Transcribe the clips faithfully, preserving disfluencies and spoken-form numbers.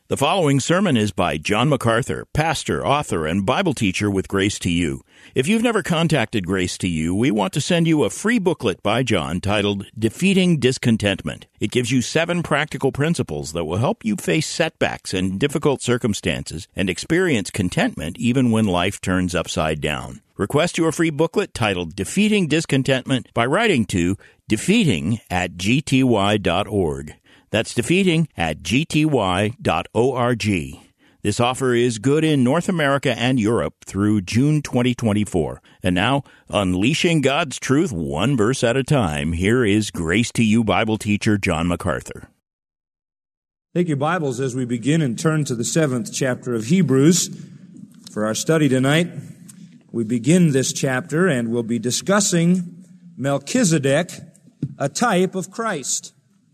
The following sermon is by John MacArthur, pastor, author, and Bible teacher with Grace to You. If you've never contacted Grace to You, we want to send you a free booklet by John titled Defeating Discontentment. It gives you seven practical principles that will help you face setbacks and difficult circumstances and experience contentment even when life turns upside down. Request your free booklet titled Defeating Discontentment by writing to defeating at g t y dot org. That's defeating at g t y dot org. This offer is good in North America and Europe through June twenty twenty-four. And now, unleashing God's truth one verse at a time, here is Grace to You Bible teacher John MacArthur. Take your Bibles as we begin and turn to the seventh chapter of Hebrews for our study tonight. We begin this chapter and we'll be discussing Melchizedek, a type of Christ.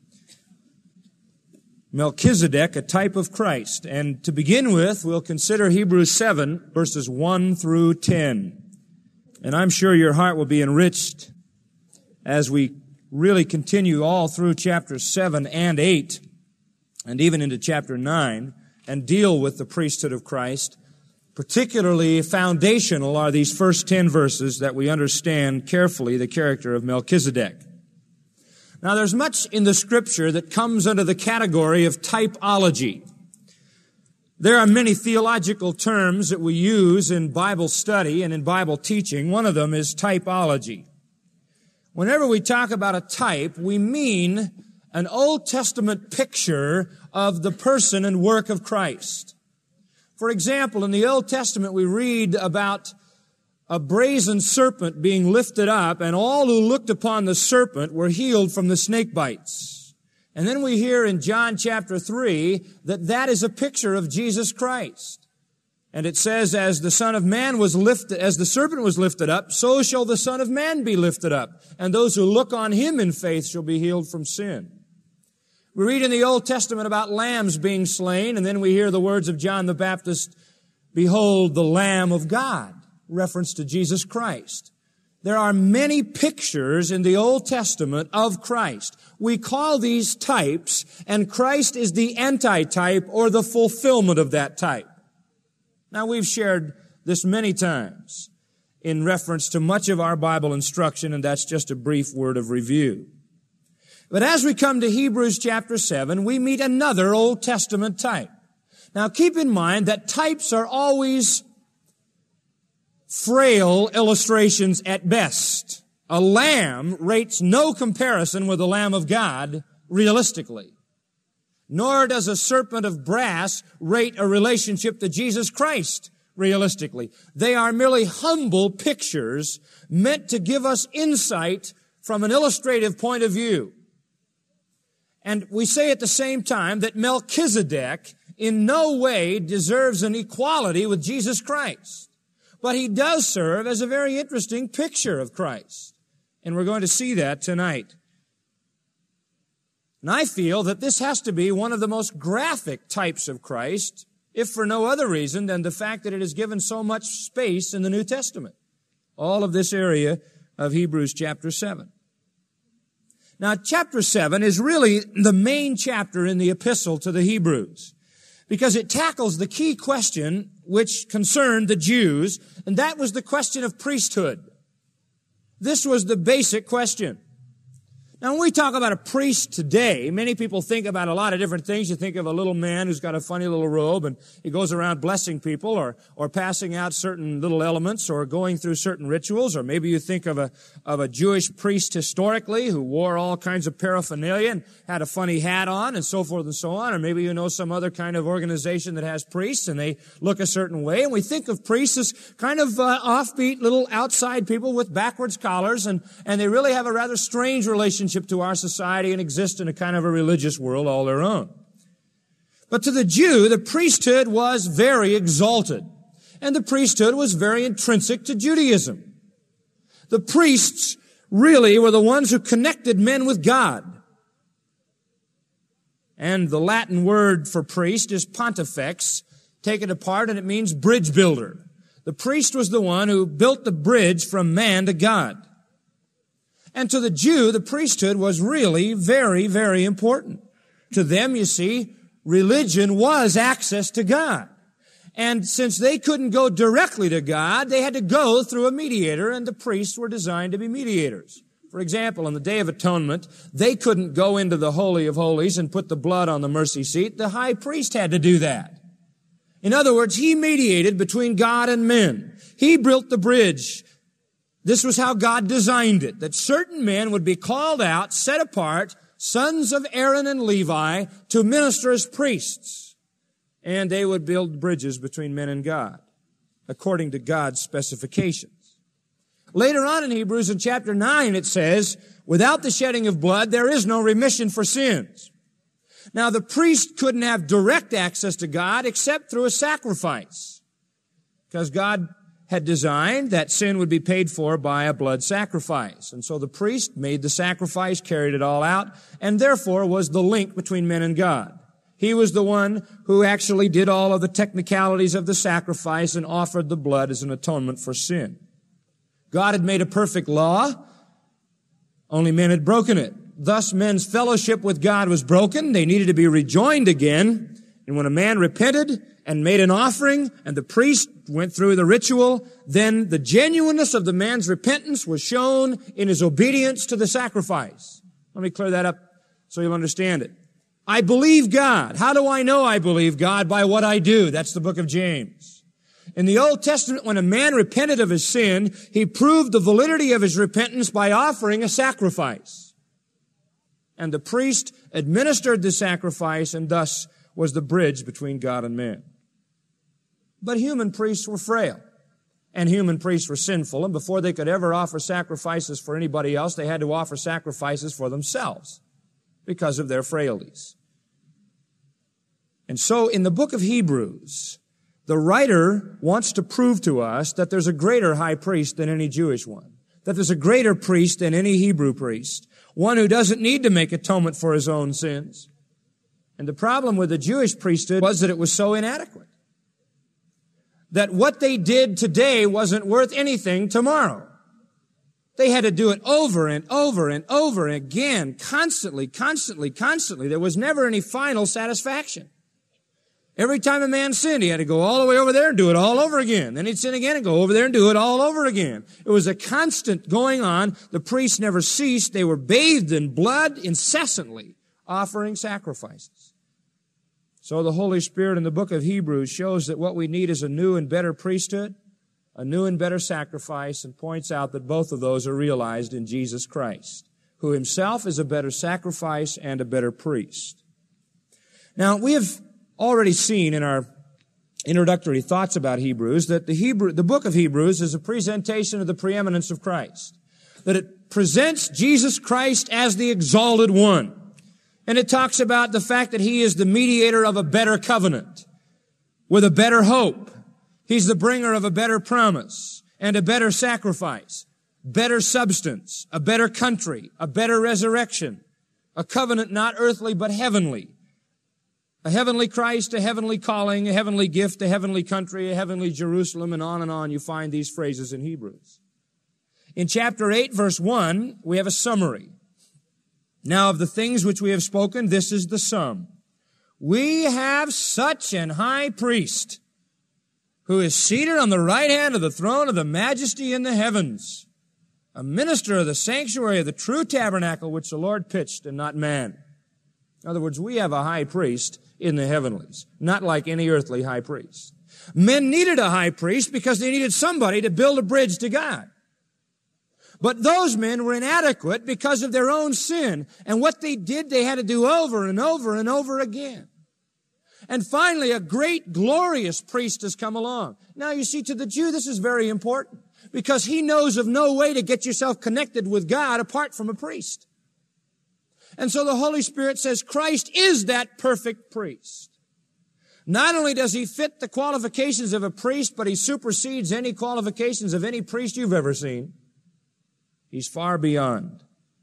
Melchizedek, a type of Christ. And to begin with, we'll consider Hebrews seven, verses one through ten. And I'm sure your heart will be enriched as we really continue all through chapters seven and eight, and even into chapter nine, and deal with the priesthood of Christ. Particularly foundational are these first ten verses that we understand carefully the character of Melchizedek. Now, there's much in the Scripture that comes under the category of typology. There are many theological terms that we use in Bible study and in Bible teaching. One of them is typology. Whenever we talk about a type, we mean an Old Testament picture of the person and work of Christ. For example, in the Old Testament, we read about a brazen serpent being lifted up, and all who looked upon the serpent were healed from the snake bites. And then we hear in John chapter three that that is a picture of Jesus Christ. And it says, as the Son of Man was lifted, as the serpent was lifted up, so shall the Son of Man be lifted up. And those who look on him in faith shall be healed from sin. We read in the Old Testament about lambs being slain, and then we hear the words of John the Baptist, behold the Lamb of God. Reference to Jesus Christ. There are many pictures in the Old Testament of Christ. We call these types, and Christ is the antitype or the fulfillment of that type. Now, we've shared this many times in reference to much of our Bible instruction, and that's just a brief word of review. But as we come to Hebrews chapter seven, we meet another Old Testament type. Now, keep in mind that types are always frail illustrations at best. A lamb rates no comparison with the Lamb of God realistically. Nor does a serpent of brass rate a relationship to Jesus Christ realistically. They are merely humble pictures meant to give us insight from an illustrative point of view. And we say at the same time that Melchizedek in no way deserves an equality with Jesus Christ. But he does serve as a very interesting picture of Christ. And we're going to see that tonight. And I feel that this has to be one of the most graphic types of Christ, if for no other reason than the fact that it is given so much space in the New Testament. All of this area of Hebrews chapter seven. Now, chapter seven is really the main chapter in the epistle to the Hebrews, because it tackles the key question which concerned the Jews, and that was the question of priesthood. This was the basic question. Now, when we talk about a priest today, many people think about a lot of different things. You think of a little man who's got a funny little robe and he goes around blessing people or, or passing out certain little elements or going through certain rituals. Or maybe you think of a, of a Jewish priest historically who wore all kinds of paraphernalia and had a funny hat on and so forth and so on. Or maybe you know some other kind of organization that has priests and they look a certain way. And we think of priests as kind of uh, offbeat little outside people with backwards collars, and, and they really have a rather strange relationship to our society and exist in a kind of a religious world all their own. But to the Jew, the priesthood was very exalted, and the priesthood was very intrinsic to Judaism. The priests really were the ones who connected men with God. And the Latin word for priest is pontifex. Take it apart and it means bridge builder. The priest was the one who built the bridge from man to God. And to the Jew, the priesthood was really very, very important. To them, you see, religion was access to God. And since they couldn't go directly to God, they had to go through a mediator, and the priests were designed to be mediators. For example, on the Day of Atonement, they couldn't go into the Holy of Holies and put the blood on the mercy seat. The high priest had to do that. In other words, he mediated between God and men. He built the bridge. This was how God designed it, that certain men would be called out, set apart, sons of Aaron and Levi, to minister as priests. And they would build bridges between men and God, according to God's specifications. Later on in Hebrews, in chapter nine, it says, without the shedding of blood, there is no remission for sins. Now, the priest couldn't have direct access to God except through a sacrifice, because God had designed that sin would be paid for by a blood sacrifice. And so the priest made the sacrifice, carried it all out, and therefore was the link between men and God. He was the one who actually did all of the technicalities of the sacrifice and offered the blood as an atonement for sin. God had made a perfect law, only men had broken it. Thus, men's fellowship with God was broken. They needed to be rejoined again. And when a man repented and made an offering, and the priest went through the ritual, then the genuineness of the man's repentance was shown in his obedience to the sacrifice. Let me clear that up so you'll understand it. I believe God. How do I know I believe God? By what I do. That's the book of James. In the Old Testament, when a man repented of his sin, he proved the validity of his repentance by offering a sacrifice. And the priest administered the sacrifice and thus was the bridge between God and man. But human priests were frail, and human priests were sinful, and before they could ever offer sacrifices for anybody else, they had to offer sacrifices for themselves because of their frailties. And so in the book of Hebrews, the writer wants to prove to us that there's a greater high priest than any Jewish one, that there's a greater priest than any Hebrew priest, one who doesn't need to make atonement for his own sins. And the problem with the Jewish priesthood was that it was so inadequate, that what they did today wasn't worth anything tomorrow. They had to do it over and over and over again, constantly, constantly, constantly. There was never any final satisfaction. Every time a man sinned, he had to go all the way over there and do it all over again. Then he'd sin again and go over there and do it all over again. It was a constant going on. The priests never ceased. They were bathed in blood incessantly, offering sacrifices. So the Holy Spirit in the book of Hebrews shows that what we need is a new and better priesthood, a new and better sacrifice, and points out that both of those are realized in Jesus Christ, who himself is a better sacrifice and a better priest. Now, we have already seen in our introductory thoughts about Hebrews that the Hebrew, the book of Hebrews is a presentation of the preeminence of Christ, that it presents Jesus Christ as the exalted one. And it talks about the fact that he is the mediator of a better covenant with a better hope. He's the bringer of a better promise and a better sacrifice, better substance, a better country, a better resurrection, a covenant not earthly but heavenly, a heavenly Christ, a heavenly calling, a heavenly gift, a heavenly country, a heavenly Jerusalem, and on and on. You find these phrases in Hebrews. In chapter eight, verse one, we have a summary. Now, of the things which we have spoken, this is the sum. We have such an high priest who is seated on the right hand of the throne of the majesty in the heavens, a minister of the sanctuary of the true tabernacle which the Lord pitched and not man. In other words, we have a high priest in the heavenlies, not like any earthly high priest. Men needed a high priest because they needed somebody to build a bridge to God. But those men were inadequate because of their own sin. And what they did, they had to do over and over and over again. And finally, a great, glorious priest has come along. Now, you see, to the Jew, this is very important because he knows of no way to get yourself connected with God apart from a priest. And so the Holy Spirit says Christ is that perfect priest. Not only does he fit the qualifications of a priest, but he supersedes any qualifications of any priest you've ever seen. He's far beyond.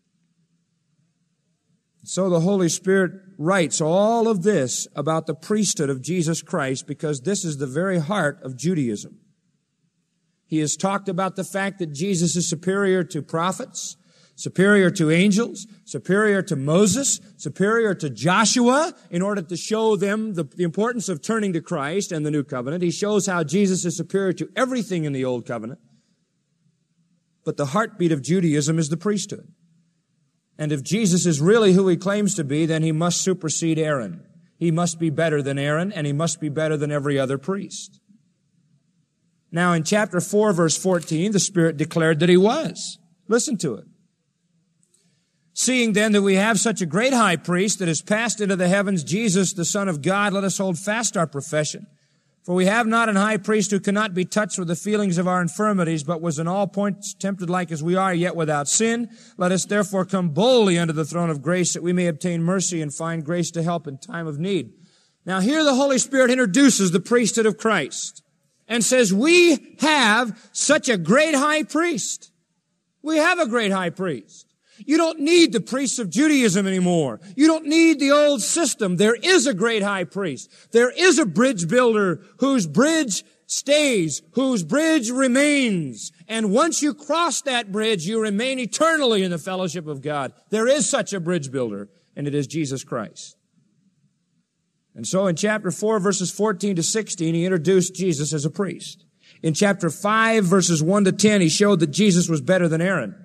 So the Holy Spirit writes all of this about the priesthood of Jesus Christ because this is the very heart of Judaism. He has talked about the fact that Jesus is superior to prophets, superior to angels, superior to Moses, superior to Joshua, in order to show them the, the importance of turning to Christ and the new covenant. He shows how Jesus is superior to everything in the old covenant. But the heartbeat of Judaism is the priesthood. And if Jesus is really who he claims to be, then he must supersede Aaron. He must be better than Aaron, and he must be better than every other priest. Now, in chapter four, verse fourteen, the Spirit declared that he was. Listen to it. Seeing then that we have such a great high priest that has passed into the heavens, Jesus, the Son of God, let us hold fast our profession. For we have not an high priest who cannot be touched with the feelings of our infirmities, but was in all points tempted like as we are, yet without sin. Let us therefore come boldly unto the throne of grace, that we may obtain mercy and find grace to help in time of need. Now here the Holy Spirit introduces the priesthood of Christ and says, we have such a great high priest. We have a great high priest. You don't need the priests of Judaism anymore. You don't need the old system. There is a great high priest. There is a bridge builder whose bridge stays, whose bridge remains. And once you cross that bridge, you remain eternally in the fellowship of God. There is such a bridge builder, and it is Jesus Christ. And so in chapter four, verses fourteen to sixteen, he introduced Jesus as a priest. In chapter five, verses one to ten, he showed that Jesus was better than Aaron.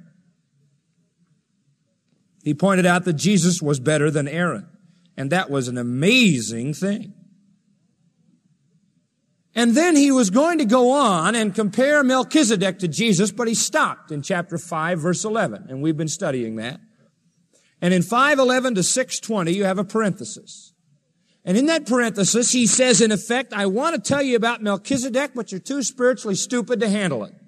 He pointed out that Jesus was better than Aaron. And that was an amazing thing. And then he was going to go on and compare Melchizedek to Jesus, but he stopped in chapter five, verse eleven. And we've been studying that. And in five eleven to six twenty, you have a parenthesis. And in that parenthesis, he says, in effect, I want to tell you about Melchizedek, but you're too spiritually stupid to handle it.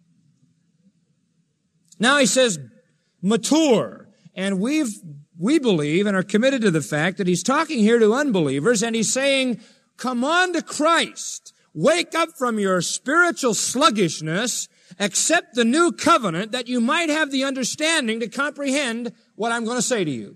Now he says, mature. And we've, we believe and are committed to the fact that he's talking here to unbelievers, and he's saying, come on to Christ. Wake up from your spiritual sluggishness. Accept the new covenant that you might have the understanding to comprehend what I'm going to say to you.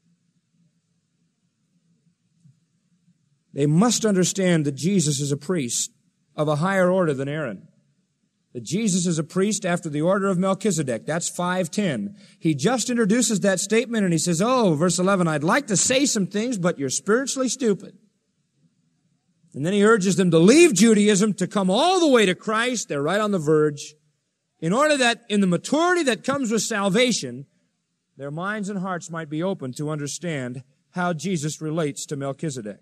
They must understand that Jesus is a priest of a higher order than Aaron. That Jesus is a priest after the order of Melchizedek. That's five ten. He just introduces that statement and he says, oh, verse eleven, I'd like to say some things, but you're spiritually stupid. And then he urges them to leave Judaism, to come all the way to Christ. They're right on the verge. In order that in the maturity that comes with salvation, their minds and hearts might be open to understand how Jesus relates to Melchizedek.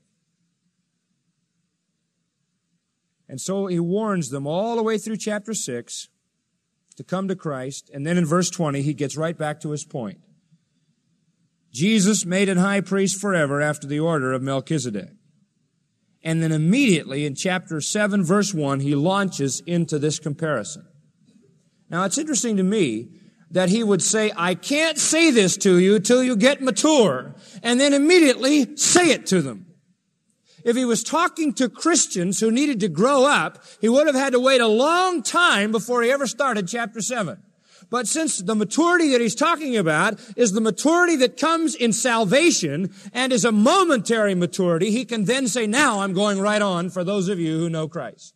And so he warns them all the way through chapter six to come to Christ. And then in verse twenty, he gets right back to his point. Jesus made an high priest forever after the order of Melchizedek. And then immediately in chapter seven, verse one, he launches into this comparison. Now it's interesting to me that he would say, I can't say this to you till you get mature, and then immediately say it to them. If he was talking to Christians who needed to grow up, he would have had to wait a long time before he ever started chapter seven. But since the maturity that he's talking about is the maturity that comes in salvation and is a momentary maturity, he can then say, now I'm going right on for those of you who know Christ.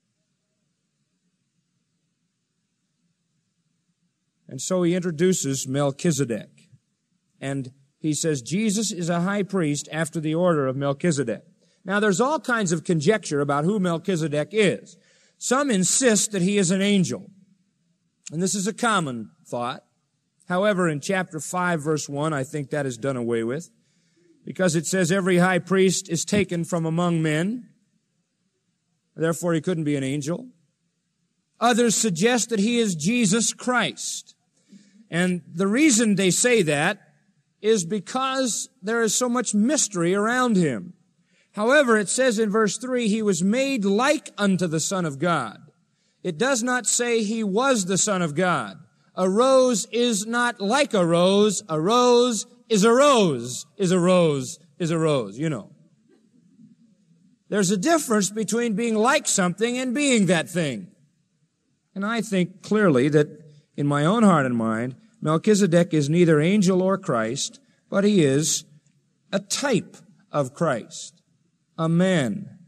And so he introduces Melchizedek. And he says, Jesus is a high priest after the order of Melchizedek. Now, there's all kinds of conjecture about who Melchizedek is. Some insist that he is an angel. And this is a common thought. However, in chapter five, verse one, I think that is done away with, because it says every high priest is taken from among men. Therefore, he couldn't be an angel. Others suggest that he is Jesus Christ. And the reason they say that is because there is so much mystery around him. However, it says in verse three, he was made like unto the Son of God. It does not say he was the Son of God. A rose is not like a rose. A rose is a rose, is a rose, is a rose, you know. There's a difference between being like something and being that thing. And I think clearly that in my own heart and mind, Melchizedek is neither angel or Christ, but he is a type of Christ. A man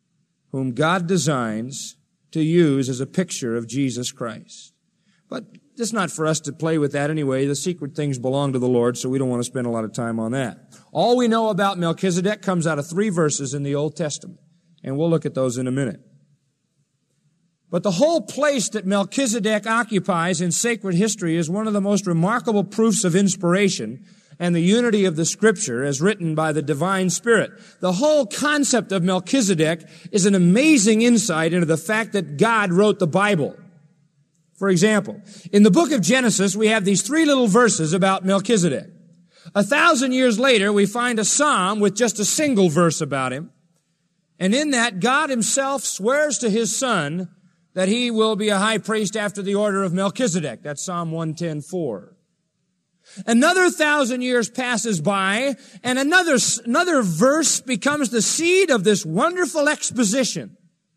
whom God designs to use as a picture of Jesus Christ. But it's not for us to play with that anyway. The secret things belong to the Lord, so we don't want to spend a lot of time on that. All we know about Melchizedek comes out of three verses in the Old Testament, and we'll look at those in a minute. But the whole place that Melchizedek occupies in sacred history is one of the most remarkable proofs of inspiration and the unity of the Scripture as written by the divine Spirit. The whole concept of Melchizedek is an amazing insight into the fact that God wrote the Bible. For example, in the book of Genesis, we have these three little verses about Melchizedek. A thousand years later, we find a psalm with just a single verse about him. And in that, God himself swears to his son that he will be a high priest after the order of Melchizedek. That's Psalm one ten four. Another thousand years passes by, and another, another verse becomes the seed of this wonderful exposition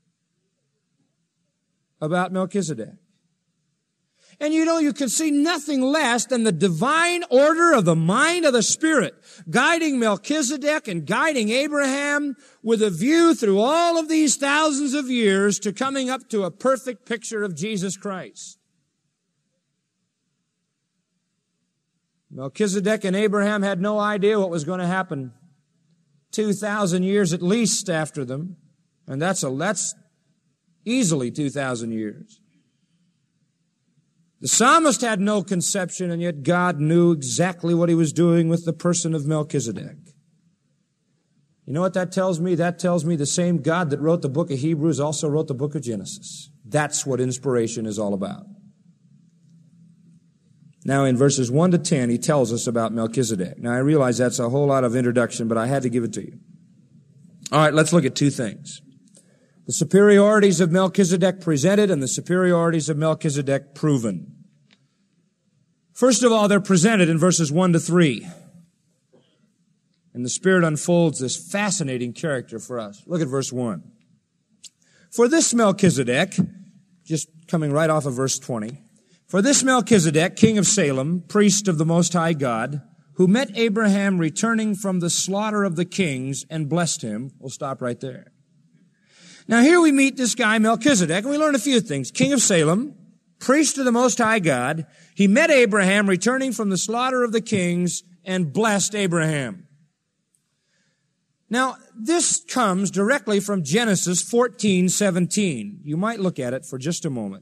about Melchizedek. And you know, you can see nothing less than the divine order of the mind of the Spirit guiding Melchizedek and guiding Abraham with a view through all of these thousands of years to coming up to a perfect picture of Jesus Christ. Melchizedek and Abraham had no idea what was going to happen two thousand years at least after them. And that's a, that's easily two thousand years. The psalmist had no conception, and yet God knew exactly what he was doing with the person of Melchizedek. You know what that tells me? That tells me the same God that wrote the book of Hebrews also wrote the book of Genesis. That's what inspiration is all about. Now in verses one to ten, he tells us about Melchizedek. Now I realize that's a whole lot of introduction, but I had to give it to you. All right, let's look at two things. The superiorities of Melchizedek presented and the superiorities of Melchizedek proven. First of all, they're presented in verses one to three. And the Spirit unfolds this fascinating character for us. Look at verse one. For this Melchizedek, just coming right off of verse twenty, for this Melchizedek, king of Salem, priest of the Most High God, who met Abraham returning from the slaughter of the kings and blessed him. We'll stop right there. Now here we meet this guy Melchizedek, and we learn a few things. King of Salem, priest of the Most High God. He met Abraham returning from the slaughter of the kings and blessed Abraham. Now, this comes directly from Genesis fourteen seventeen. You might look at it for just a moment.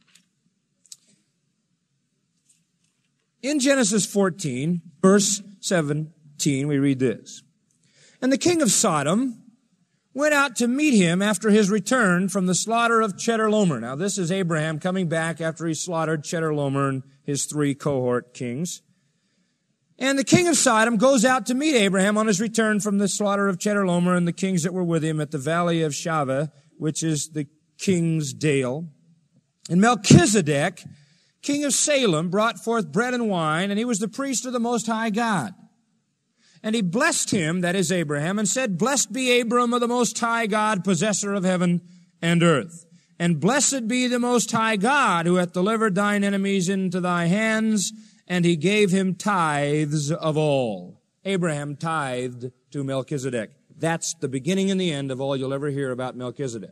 In Genesis fourteen, verse seventeen, we read this. And the king of Sodom went out to meet him after his return from the slaughter of Chedorlaomer. Now, this is Abraham coming back after he slaughtered Chedorlaomer and his three cohort kings. And the king of Sodom goes out to meet Abraham on his return from the slaughter of Chedorlaomer and the kings that were with him at the valley of Shaveh, which is the king's dale. And Melchizedek, king of Salem, brought forth bread and wine, and he was the priest of the Most High God. And he blessed him, that is Abraham, and said, Blessed be Abram of the Most High God, possessor of heaven and earth. And blessed be the Most High God, who hath delivered thine enemies into thy hands. And he gave him tithes of all. Abraham tithed to Melchizedek. That's the beginning and the end of all you'll ever hear about Melchizedek.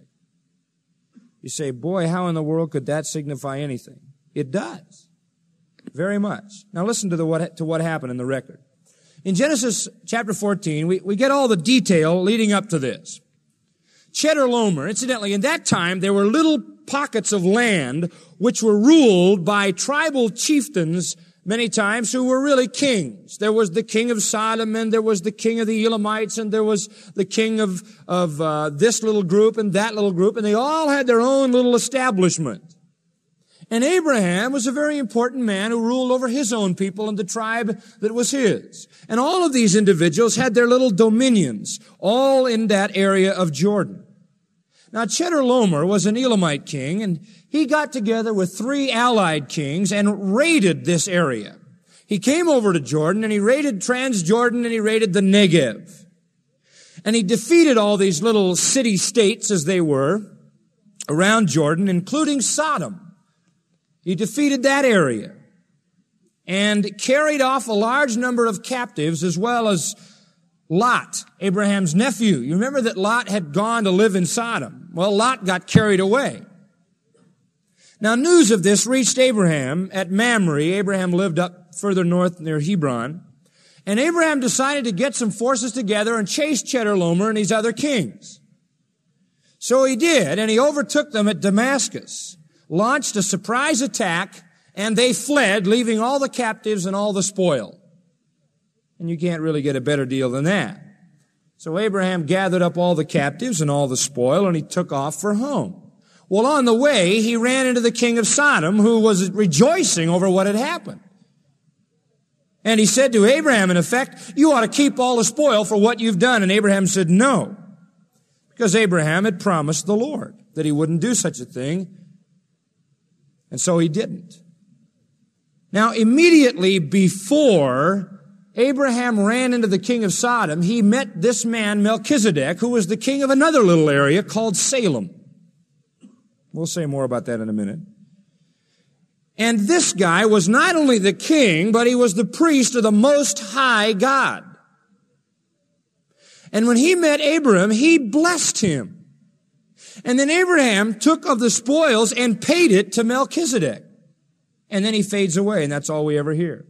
You say, boy, how in the world could that signify anything? It does. Very much. Now listen to the what, to what happened in the record. In Genesis chapter fourteen, we, we get all the detail leading up to this. Chedorlaomer, incidentally, in that time, there were little pockets of land which were ruled by tribal chieftains many times who were really kings. There was the king of Sodom, and there was the king of the Elamites, and there was the king of, of uh, this little group and that little group, and they all had their own little establishment. And Abraham was a very important man who ruled over his own people and the tribe that was his. And all of these individuals had their little dominions, all in that area of Jordan. Now, Chedorlaomer was an Elamite king, and he got together with three allied kings and raided this area. He came over to Jordan, and he raided Transjordan, and he raided the Negev. And he defeated all these little city-states, as they were, around Jordan, including Sodom. He defeated that area and carried off a large number of captives, as well as Lot, Abraham's nephew. You remember that Lot had gone to live in Sodom. Well, Lot got carried away. Now, news of this reached Abraham at Mamre. Abraham lived up further north near Hebron. And Abraham decided to get some forces together and chase Chedorlaomer and these other kings. So he did, and he overtook them at Damascus, launched a surprise attack, and they fled, leaving all the captives and all the spoil. And you can't really get a better deal than that. So Abraham gathered up all the captives and all the spoil, and he took off for home. Well, on the way, he ran into the king of Sodom, who was rejoicing over what had happened. And he said to Abraham, in effect, you ought to keep all the spoil for what you've done. And Abraham said no, because Abraham had promised the Lord that he wouldn't do such a thing. And so he didn't. Now, immediately before Abraham ran into the king of Sodom, he met this man, Melchizedek, who was the king of another little area called Salem. We'll say more about that in a minute. And this guy was not only the king, but he was the priest of the Most High God. And when he met Abraham, he blessed him. And then Abraham took of the spoils and paid it to Melchizedek. And then he fades away, and that's all we ever hear.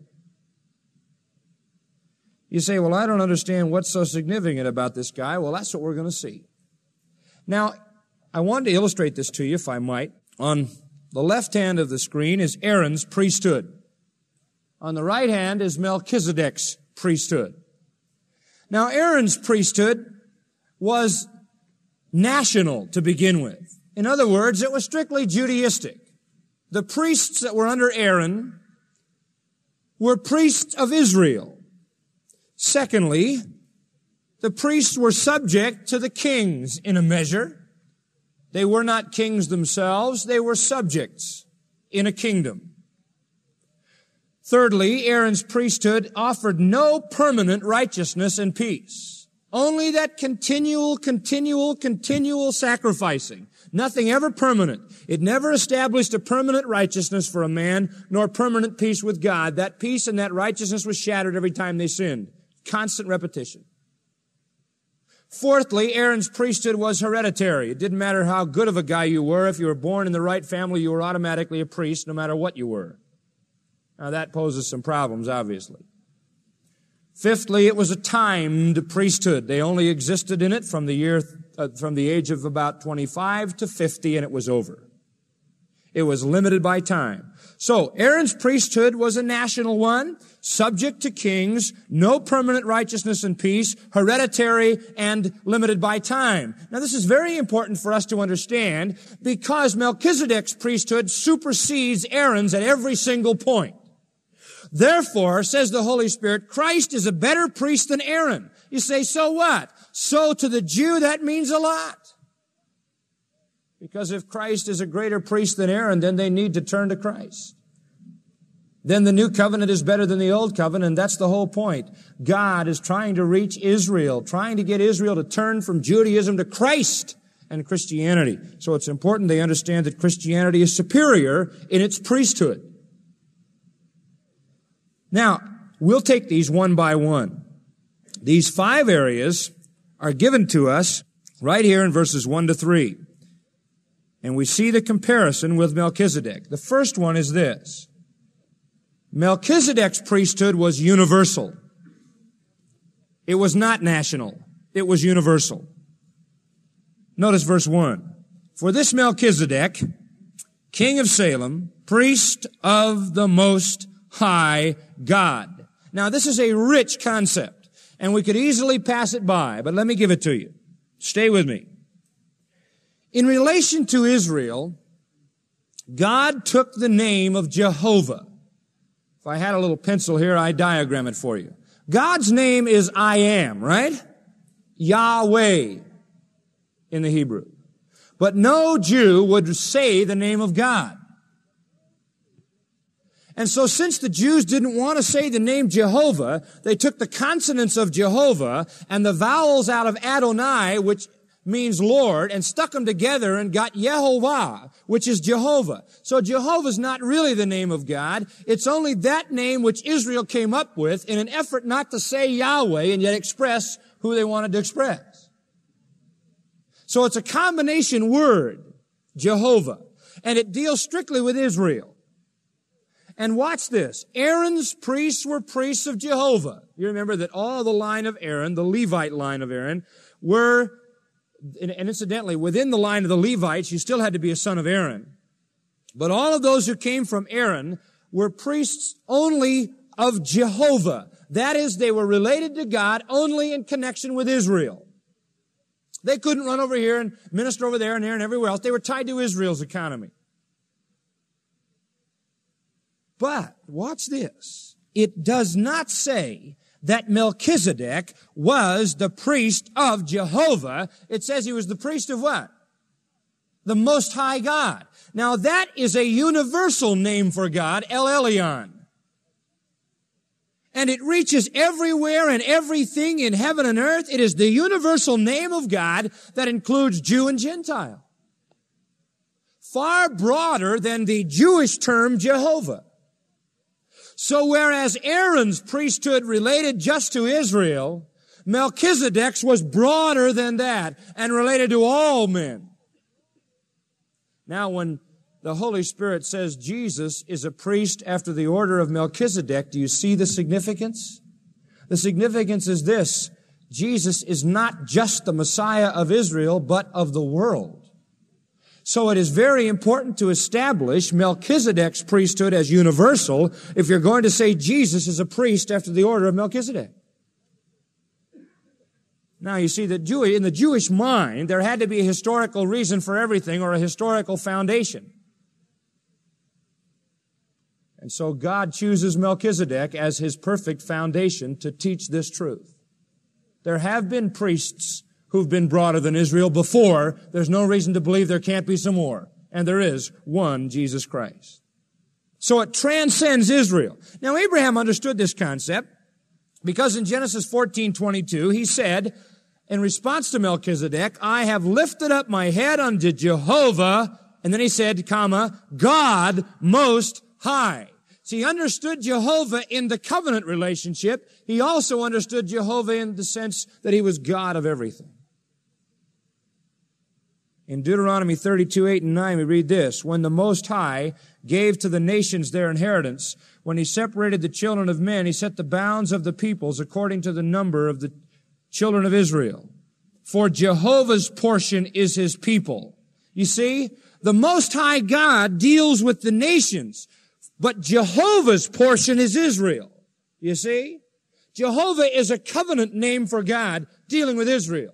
You say, well, I don't understand what's so significant about this guy. Well, that's what we're going to see. Now, I wanted to illustrate this to you, if I might. On the left hand of the screen is Aaron's priesthood. On the right hand is Melchizedek's priesthood. Now, Aaron's priesthood was national to begin with. In other words, it was strictly Judaistic. The priests that were under Aaron were priests of Israel. Secondly, the priests were subject to the kings in a measure. They were not kings themselves. They were subjects in a kingdom. Thirdly, Aaron's priesthood offered no permanent righteousness and peace. Only that continual, continual, continual sacrificing. Nothing ever permanent. It never established a permanent righteousness for a man, nor permanent peace with God. That peace and that righteousness was shattered every time they sinned. Constant repetition. Fourthly, Aaron's priesthood was hereditary. It didn't matter how good of a guy you were. If you were born in the right family, you were automatically a priest, no matter what you were. Now, that poses some problems, obviously. Fifthly, it was a timed priesthood. They only existed in it from the year, uh, from the age of about twenty-five to fifty, and it was over. It was limited by time. So, Aaron's priesthood was a national one, subject to kings, no permanent righteousness and peace, hereditary, and limited by time. Now, this is very important for us to understand because Melchizedek's priesthood supersedes Aaron's at every single point. Therefore, says the Holy Spirit, Christ is a better priest than Aaron. You say, so what? So to the Jew, that means a lot. Because if Christ is a greater priest than Aaron, then they need to turn to Christ. Then the new covenant is better than the old covenant, and that's the whole point. God is trying to reach Israel, trying to get Israel to turn from Judaism to Christ and Christianity. So it's important they understand that Christianity is superior in its priesthood. Now, we'll take these one by one. These five areas are given to us right here in verses one to three. And we see the comparison with Melchizedek. The first one is this. Melchizedek's priesthood was universal. It was not national. It was universal. Notice verse one. For this Melchizedek, king of Salem, priest of the Most High God. Now, this is a rich concept, and we could easily pass it by, but let me give it to you. Stay with me. In relation to Israel, God took the name of Jehovah. If I had a little pencil here, I'd diagram it for you. God's name is I am, right? Yahweh in the Hebrew. But no Jew would say the name of God. And so since the Jews didn't want to say the name Jehovah, they took the consonants of Jehovah and the vowels out of Adonai, which means Lord, and stuck them together and got Yehovah, which is Jehovah. So Jehovah's not really the name of God. It's only that name which Israel came up with in an effort not to say Yahweh and yet express who they wanted to express. So it's a combination word, Jehovah. And it deals strictly with Israel. And watch this. Aaron's priests were priests of Jehovah. You remember that all the line of Aaron, the Levite line of Aaron, were, and incidentally, within the line of the Levites, you still had to be a son of Aaron. But all of those who came from Aaron were priests only of Jehovah. That is, they were related to God only in connection with Israel. They couldn't run over here and minister over there and there and everywhere else. They were tied to Israel's economy. But, watch this. It does not say that Melchizedek was the priest of Jehovah. It says he was the priest of what? The Most High God. Now that is a universal name for God, El Elyon. And it reaches everywhere and everything in heaven and earth. It is the universal name of God that includes Jew and Gentile. Far broader than the Jewish term Jehovah. So whereas Aaron's priesthood related just to Israel, Melchizedek's was broader than that and related to all men. Now when the Holy Spirit says Jesus is a priest after the order of Melchizedek, do you see the significance? The significance is this: Jesus is not just the Messiah of Israel, but of the world. So it is very important to establish Melchizedek's priesthood as universal if you're going to say Jesus is a priest after the order of Melchizedek. Now you see that in the Jewish mind, there had to be a historical reason for everything or a historical foundation. And so God chooses Melchizedek as his perfect foundation to teach this truth. There have been priests who've been broader than Israel before. There's no reason to believe there can't be some more. And there is one, Jesus Christ. So it transcends Israel. Now Abraham understood this concept because in Genesis fourteen twenty-two, he said, in response to Melchizedek, I have lifted up my head unto Jehovah, and then he said, comma, God Most High. See, he understood Jehovah in the covenant relationship. He also understood Jehovah in the sense that he was God of everything. In Deuteronomy thirty-two, eight and nine, we read this: when the Most High gave to the nations their inheritance, when he separated the children of men, he set the bounds of the peoples according to the number of the children of Israel. For Jehovah's portion is his people. You see, the Most High God deals with the nations, but Jehovah's portion is Israel. You see? Jehovah is a covenant name for God dealing with Israel.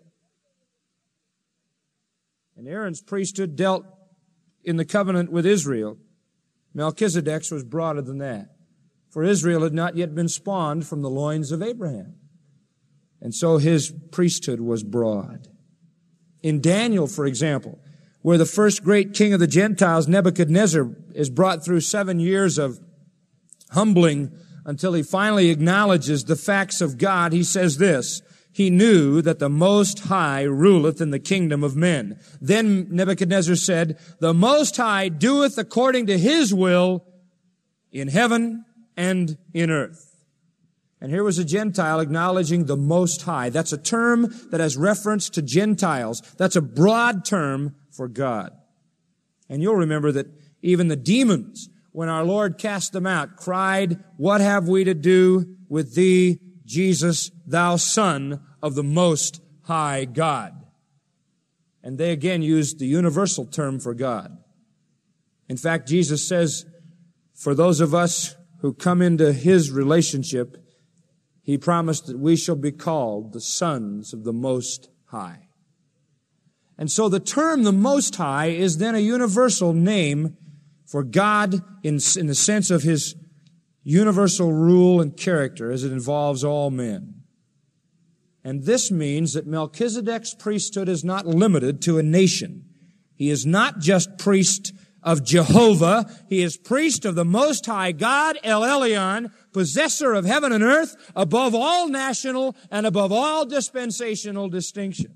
And Aaron's priesthood dealt in the covenant with Israel. Melchizedek's was broader than that. For Israel had not yet been spawned from the loins of Abraham. And so his priesthood was broad. In Daniel, for example, where the first great king of the Gentiles, Nebuchadnezzar, is brought through seven years of humbling until he finally acknowledges the facts of God, he says this: he knew that the Most High ruleth in the kingdom of men. Then Nebuchadnezzar said, the Most High doeth according to his will in heaven and in earth. And here was a Gentile acknowledging the Most High. That's a term that has reference to Gentiles. That's a broad term for God. And you'll remember that even the demons, when our Lord cast them out, cried, what have we to do with thee, Jesus, thou Son of the Most High God? And they again used the universal term for God. In fact, Jesus says, for those of us who come into his relationship, he promised that we shall be called the sons of the Most High. And so the term the Most High is then a universal name for God in, in the sense of his universal rule and character as it involves all men. And this means that Melchizedek's priesthood is not limited to a nation. He is not just priest of Jehovah. He is priest of the Most High God, El Elyon, possessor of heaven and earth, above all national and above all dispensational distinction.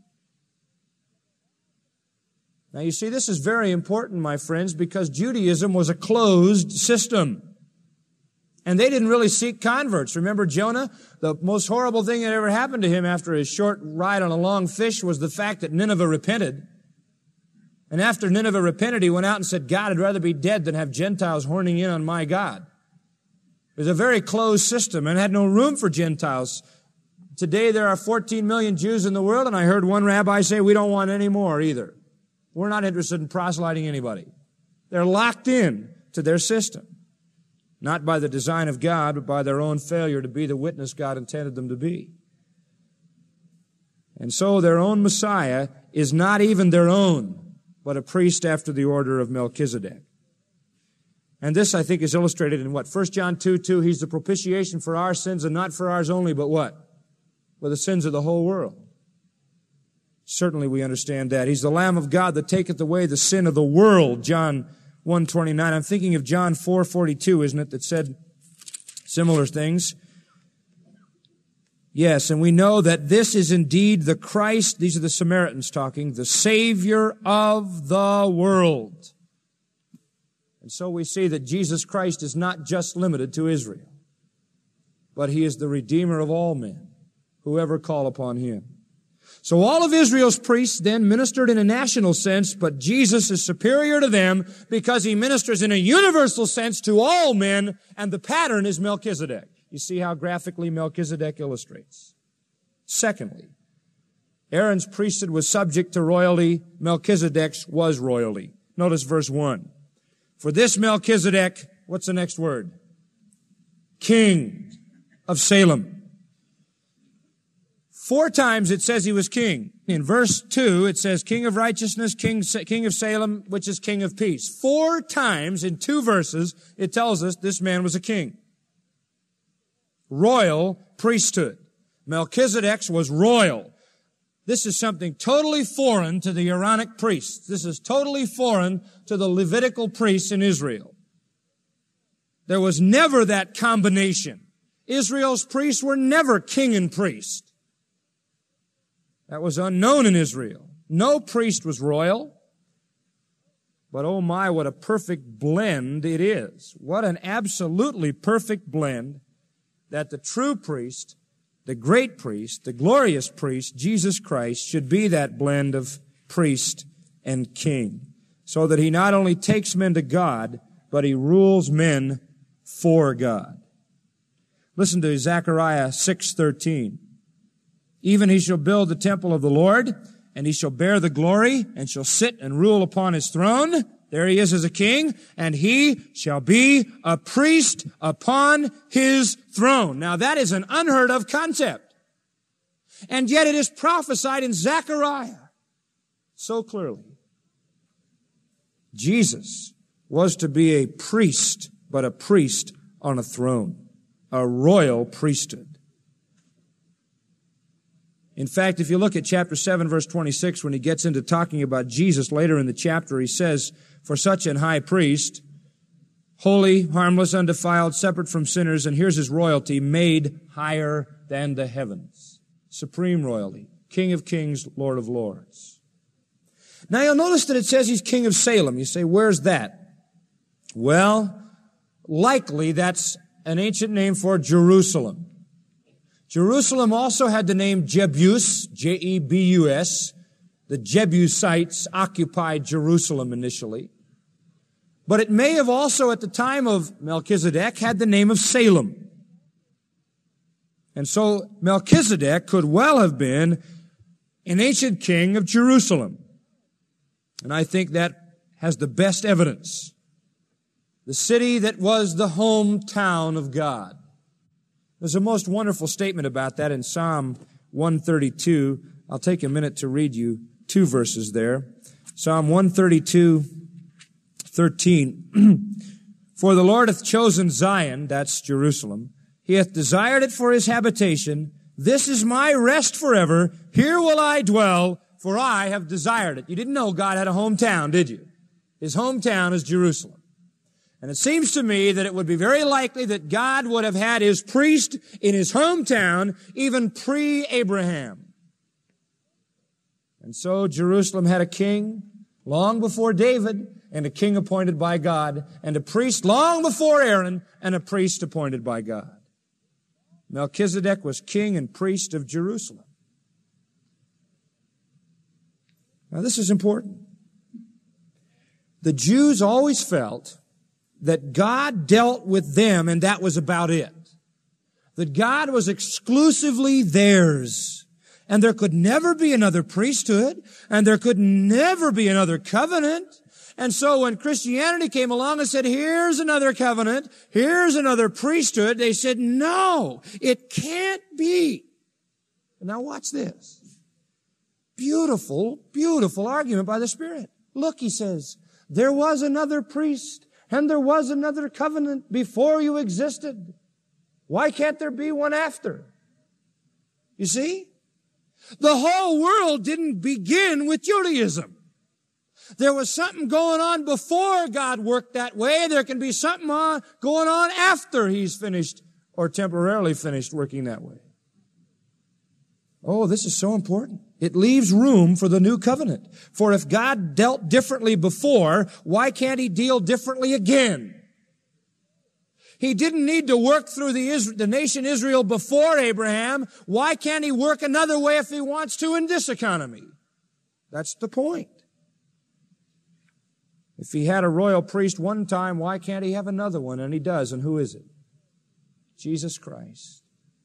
Now you see, this is very important, my friends, because Judaism was a closed system. And they didn't really seek converts. Remember Jonah? The most horrible thing that ever happened to him after his short ride on a long fish was the fact that Nineveh repented. And after Nineveh repented, he went out and said, God, I'd rather be dead than have Gentiles horning in on my God. It was a very closed system and had no room for Gentiles. Today there are fourteen million Jews in the world, and I heard one rabbi say, we don't want any more either. We're not interested in proselyting anybody. They're locked in to their system. Not by the design of God, but by their own failure to be the witness God intended them to be. And so their own Messiah is not even their own, but a priest after the order of Melchizedek. And this, I think, is illustrated in what? First John two two, he's the propitiation for our sins, and not for ours only, but what? For the sins of the whole world. Certainly we understand that. He's the Lamb of God that taketh away the sin of the world, John one twenty-nine. I'm thinking of John four forty-two, isn't it, that said similar things. Yes, and we know that this is indeed the Christ, these are the Samaritans talking, the Savior of the world. And so we see that Jesus Christ is not just limited to Israel, but He is the Redeemer of all men, whoever call upon Him. So all of Israel's priests then ministered in a national sense, but Jesus is superior to them because He ministers in a universal sense to all men, and the pattern is Melchizedek. You see how graphically Melchizedek illustrates. Secondly, Aaron's priesthood was subject to royalty. Melchizedek's was royalty. Notice verse one. For this Melchizedek, what's the next word? King of Salem. Four times it says he was king. In verse two, it says king of righteousness, king, king of Salem, which is king of peace. Four times in two verses, it tells us this man was a king. Royal priesthood. Melchizedek's was royal. This is something totally foreign to the Aaronic priests. This is totally foreign to the Levitical priests in Israel. There was never that combination. Israel's priests were never king and priest. That was unknown in Israel. No priest was royal. But oh my, what a perfect blend it is. What an absolutely perfect blend that the true priest, the great priest, the glorious priest, Jesus Christ, should be that blend of priest and king, so that He not only takes men to God, but He rules men for God. Listen to Zechariah six thirteen. Even He shall build the temple of the Lord, and He shall bear the glory, and shall sit and rule upon His throne. There He is as a king, and He shall be a priest upon His throne. Now that is an unheard of concept. And yet it is prophesied in Zechariah so clearly. Jesus was to be a priest, but a priest on a throne, a royal priesthood. In fact, if you look at chapter seven, verse twenty-six, when he gets into talking about Jesus later in the chapter, he says, for such an high priest, holy, harmless, undefiled, separate from sinners, and here's his royalty, made higher than the heavens. Supreme royalty, King of kings, Lord of lords. Now you'll notice that it says he's King of Salem. You say, where's that? Well, likely that's an ancient name for Jerusalem. Jerusalem also had the name Jebus, J E B U S. The Jebusites occupied Jerusalem initially. But it may have also, at the time of Melchizedek, had the name of Salem. And so Melchizedek could well have been an ancient king of Jerusalem. And I think that has the best evidence. The city that was the hometown of God. There's a most wonderful statement about that in Psalm one thirty-two. I'll take a minute to read you two verses there. Psalm one thirty-two, thirteen. For the Lord hath chosen Zion, that's Jerusalem. He hath desired it for His habitation. This is my rest forever. Here will I dwell, for I have desired it. You didn't know God had a hometown, did you? His hometown is Jerusalem. And it seems to me that it would be very likely that God would have had His priest in His hometown even pre-Abraham. And so Jerusalem had a king long before David, and a king appointed by God, and a priest long before Aaron, and a priest appointed by God. Melchizedek was king and priest of Jerusalem. Now this is important. The Jews always felt that God dealt with them and that was about it. That God was exclusively theirs. And there could never be another priesthood, and there could never be another covenant. And so when Christianity came along and said, here's another covenant, here's another priesthood, they said, no, it can't be. Now watch this. Beautiful, beautiful argument by the Spirit. Look, he says, there was another priest and there was another covenant before you existed. Why can't there be one after? You see? The whole world didn't begin with Judaism. There was something going on before God worked that way. There can be something on, going on after He's finished or temporarily finished working that way. Oh, this is so important. It leaves room for the new covenant. For if God dealt differently before, why can't He deal differently again? He didn't need to work through the, Isra- the nation Israel before Abraham. Why can't He work another way if He wants to in this economy? That's the point. If He had a royal priest one time, why can't He have another one? And He does. And who is it? Jesus Christ.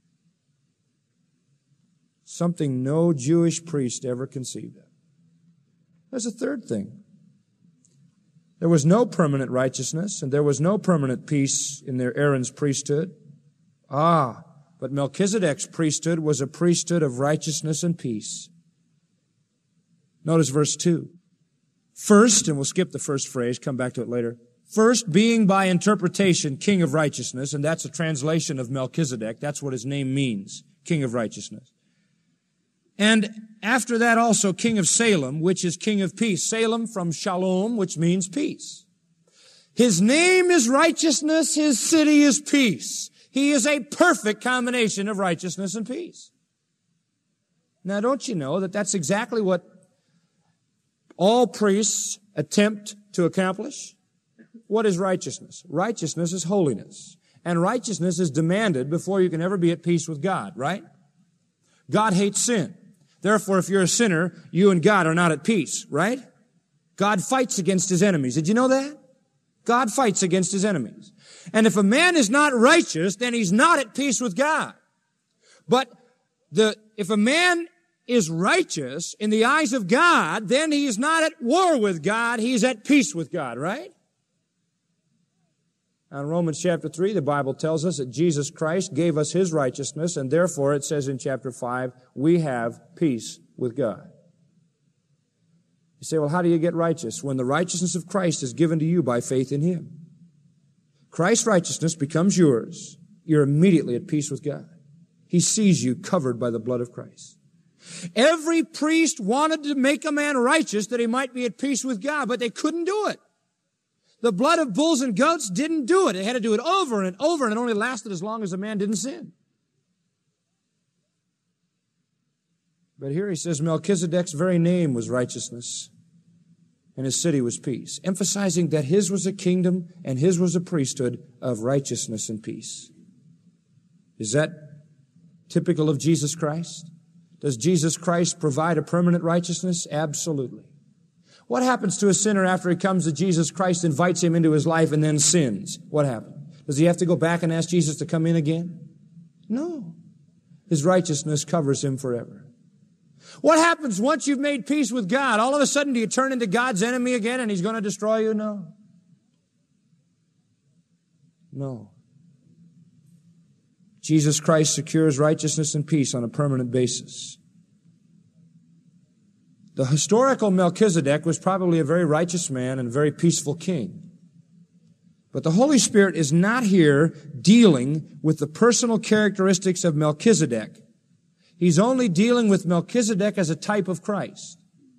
Something no Jewish priest ever conceived of. There's a third thing. There was no permanent righteousness, and there was no permanent peace in their Aaron's priesthood. Ah, but Melchizedek's priesthood was a priesthood of righteousness and peace. Notice verse two. First, and we'll skip the first phrase, come back to it later. First, being by interpretation king of righteousness, and that's a translation of Melchizedek. That's what his name means, king of righteousness. And after that also king of Salem, which is king of peace. Salem from shalom, which means peace. His name is righteousness. His city is peace. He is a perfect combination of righteousness and peace. Now, don't you know that that's exactly what all priests attempt to accomplish? What is righteousness? Righteousness is holiness. And righteousness is demanded before you can ever be at peace with God, right? God hates sin. Therefore, if you're a sinner, you and God are not at peace, right? God fights against His enemies. Did you know that? God fights against His enemies. And if a man is not righteous, then he's not at peace with God. But the, if a man is righteous in the eyes of God, then he is not at war with God. He's at peace with God, right? Now, in Romans chapter three, the Bible tells us that Jesus Christ gave us His righteousness, and therefore it says in chapter five, we have peace with God. You say, well, how do you get righteous? When the righteousness of Christ is given to you by faith in Him. Christ's righteousness becomes yours. You're immediately at peace with God. He sees you covered by the blood of Christ. Every priest wanted to make a man righteous that he might be at peace with God, but they couldn't do it. The blood of bulls and goats didn't do it. It had to do it over and over, and it only lasted as long as the man didn't sin. But here he says Melchizedek's very name was righteousness, and his city was peace, emphasizing that his was a kingdom and his was a priesthood of righteousness and peace. Is that typical of Jesus Christ? Does Jesus Christ provide a permanent righteousness? Absolutely. What happens to a sinner after he comes to Jesus Christ, invites him into his life, and then sins? What happens? Does he have to go back and ask Jesus to come in again? No. His righteousness covers him forever. What happens once you've made peace with God? All of a sudden, do you turn into God's enemy again and He's going to destroy you? No. No. Jesus Christ secures righteousness and peace on a permanent basis. The historical Melchizedek was probably a very righteous man and a very peaceful king. But the Holy Spirit is not here dealing with the personal characteristics of Melchizedek. He's only dealing with Melchizedek as a type of Christ.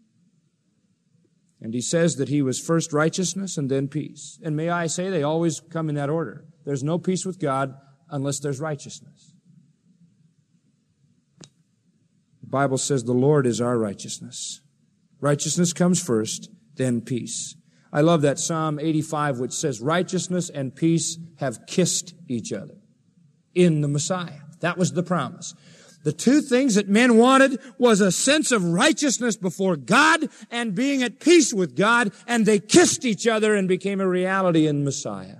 And He says that he was first righteousness and then peace. And may I say, they always come in that order. There's no peace with God unless there's righteousness. The Bible says the Lord is our righteousness. Righteousness comes first, then peace. I love that Psalm eighty-five, which says, righteousness and peace have kissed each other in the Messiah. That was the promise. The two things that men wanted was a sense of righteousness before God and being at peace with God, and they kissed each other and became a reality in Messiah.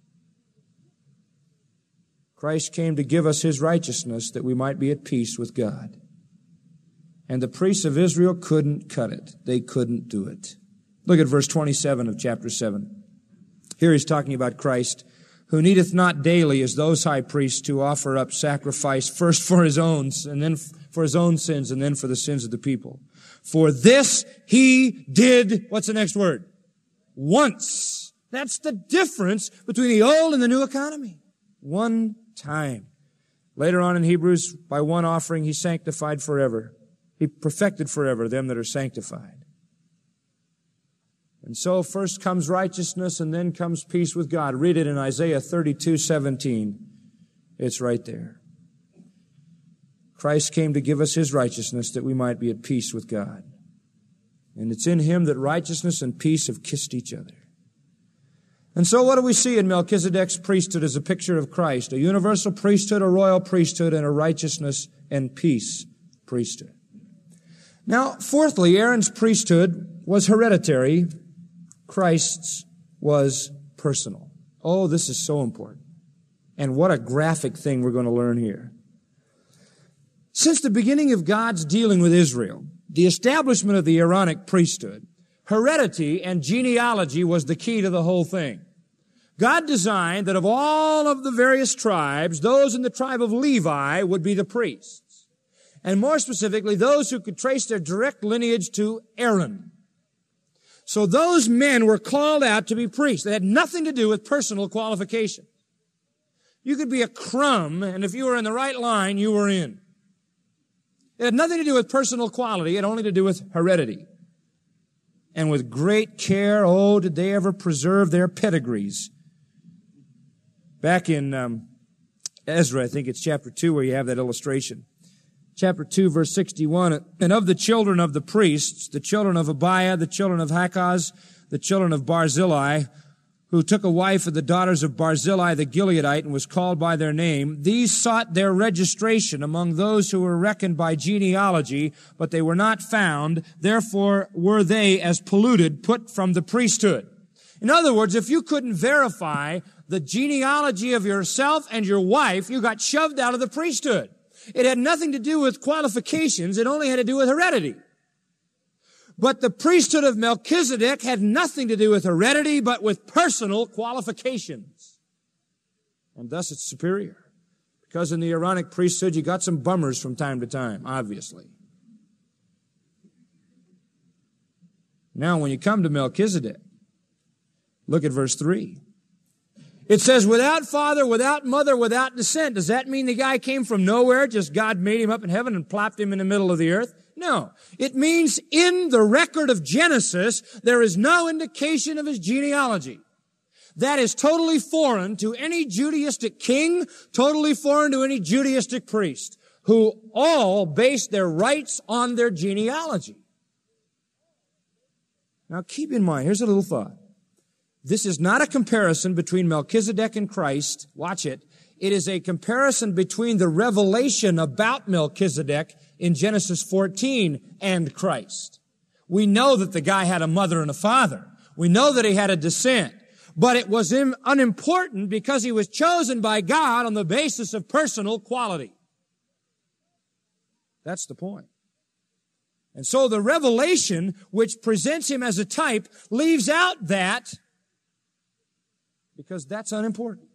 Christ came to give us His righteousness that we might be at peace with God. And the priests of Israel couldn't cut it. They couldn't do it. Look at verse twenty-seven of chapter seven. Here he's talking about Christ, who needeth not daily as those high priests to offer up sacrifice first for his own, and then for his own sins, and then for the sins of the people. For this he did, what's the next word? Once. That's the difference between the old and the new economy. One time. Later on in Hebrews, by one offering he sanctified forever. He perfected forever them that are sanctified. And so first comes righteousness and then comes peace with God. Read it in Isaiah thirty-two seventeen. It's right there. Christ came to give us His righteousness that we might be at peace with God. And it's in Him that righteousness and peace have kissed each other. And so what do we see in Melchizedek's priesthood as a picture of Christ? A universal priesthood, a royal priesthood, and a righteousness and peace priesthood. Now, fourthly, Aaron's priesthood was hereditary. Christ's was personal. Oh, this is so important. And what a graphic thing we're going to learn here. Since the beginning of God's dealing with Israel, the establishment of the Aaronic priesthood, heredity and genealogy was the key to the whole thing. God designed that of all of the various tribes, those in the tribe of Levi would be the priests. And more specifically, those who could trace their direct lineage to Aaron. So those men were called out to be priests. They had nothing to do with personal qualification. You could be a crumb, and if you were in the right line, you were in. It had nothing to do with personal quality. It had only to do with heredity. And with great care, oh, did they ever preserve their pedigrees. Back in um, Ezra, I think it's chapter two, where you have that illustration. Chapter two, verse sixty-one, and of the children of the priests, the children of Abiah, the children of Hakaz, the children of Barzillai, who took a wife of the daughters of Barzillai the Gileadite and was called by their name, these sought their registration among those who were reckoned by genealogy, but they were not found. Therefore were they, as polluted, put from the priesthood. In other words, if you couldn't verify the genealogy of yourself and your wife, you got shoved out of the priesthood. It had nothing to do with qualifications. It only had to do with heredity. But the priesthood of Melchizedek had nothing to do with heredity, but with personal qualifications. And thus it's superior. Because in the Aaronic priesthood, you got some bummers from time to time, obviously. Now, when you come to Melchizedek, look at verse three. It says, without father, without mother, without descent. Does that mean the guy came from nowhere? Just God made him up in heaven and plopped him in the middle of the earth? No. It means in the record of Genesis, there is no indication of his genealogy. That is totally foreign to any Judaistic king, totally foreign to any Judaistic priest, who all based their rights on their genealogy. Now keep in mind, here's a little thought. This is not a comparison between Melchizedek and Christ. Watch it. It is a comparison between the revelation about Melchizedek in Genesis fourteen and Christ. We know that the guy had a mother and a father. We know that he had a descent. But it was unimportant because he was chosen by God on the basis of personal quality. That's the point. And so the revelation, which presents him as a type, leaves out that because that's unimportant.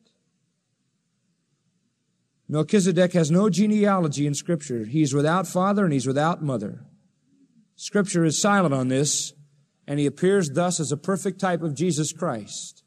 Melchizedek has no genealogy in Scripture. He's without father and he's without mother. Scripture is silent on this, and he appears thus as a perfect type of Jesus Christ.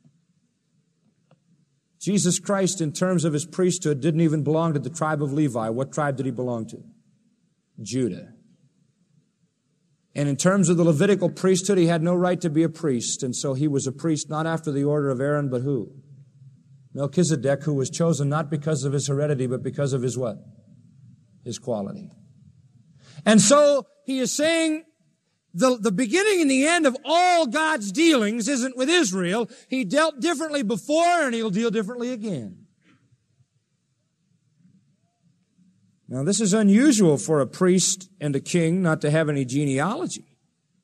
Jesus Christ, in terms of his priesthood, didn't even belong to the tribe of Levi. What tribe did he belong to? Judah. And in terms of the Levitical priesthood, he had no right to be a priest, and so he was a priest not after the order of Aaron, but who? Melchizedek, who was chosen not because of his heredity, but because of his what? His quality. And so he is saying the, the beginning and the end of all God's dealings isn't with Israel. He dealt differently before, and he'll deal differently again. Now, this is unusual for a priest and a king not to have any genealogy.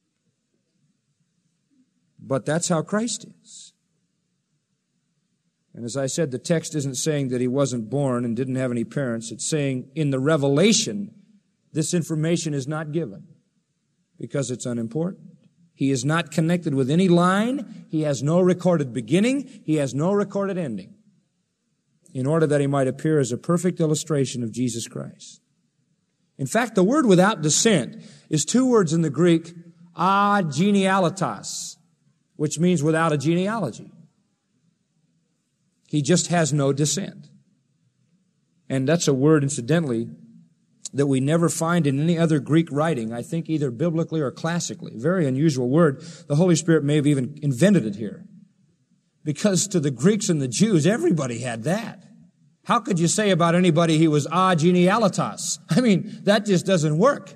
But that's how Christ is. And as I said, the text isn't saying that he wasn't born and didn't have any parents. It's saying in the revelation, this information is not given because it's unimportant. He is not connected with any line. He has no recorded beginning. He has no recorded ending, in order that he might appear as a perfect illustration of Jesus Christ. In fact, the word without descent is two words in the Greek, a genealotas, which means without a genealogy. He just has no descent. And that's a word, incidentally, that we never find in any other Greek writing, I think either biblically or classically. Very unusual word. The Holy Spirit may have even invented it here. Because to the Greeks and the Jews, everybody had that. How could you say about anybody he was a genealotas? I mean, that just doesn't work.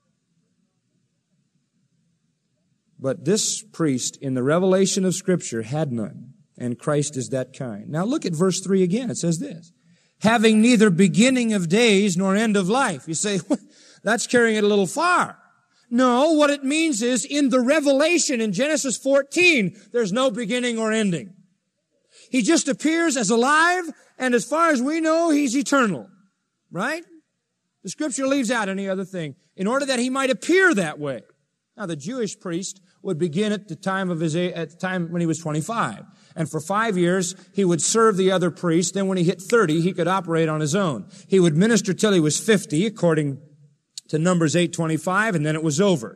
But this priest in the revelation of Scripture had none, and Christ is that kind. Now look at verse three again. It says this, having neither beginning of days nor end of life. You say, that's carrying it a little far. No, what it means is in the revelation in Genesis fourteen, there's no beginning or ending. He just appears as alive, and as far as we know, he's eternal. Right? The Scripture leaves out any other thing in order that he might appear that way. Now, the Jewish priest would begin at the time of his at the time when he was twenty-five, and for five years he would serve the other priests. Then, when he hit thirty, he could operate on his own. He would minister till he was fifty, according to Numbers eight twenty-five, and then it was over.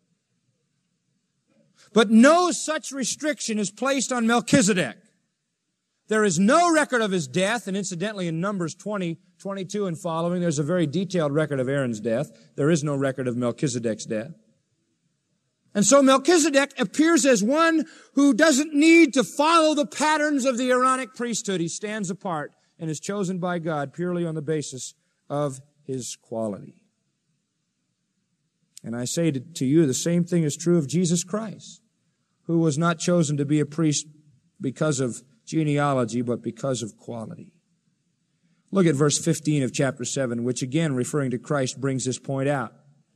But no such restriction is placed on Melchizedek. There is no record of his death, and incidentally, in Numbers twenty, twenty-two and following, there's a very detailed record of Aaron's death. There is no record of Melchizedek's death. And so Melchizedek appears as one who doesn't need to follow the patterns of the Aaronic priesthood. He stands apart and is chosen by God purely on the basis of his quality. And I say to, to you, the same thing is true of Jesus Christ, who was not chosen to be a priest because of genealogy, but because of quality. Look at verse fifteen of chapter seven, which again, referring to Christ, brings this point out.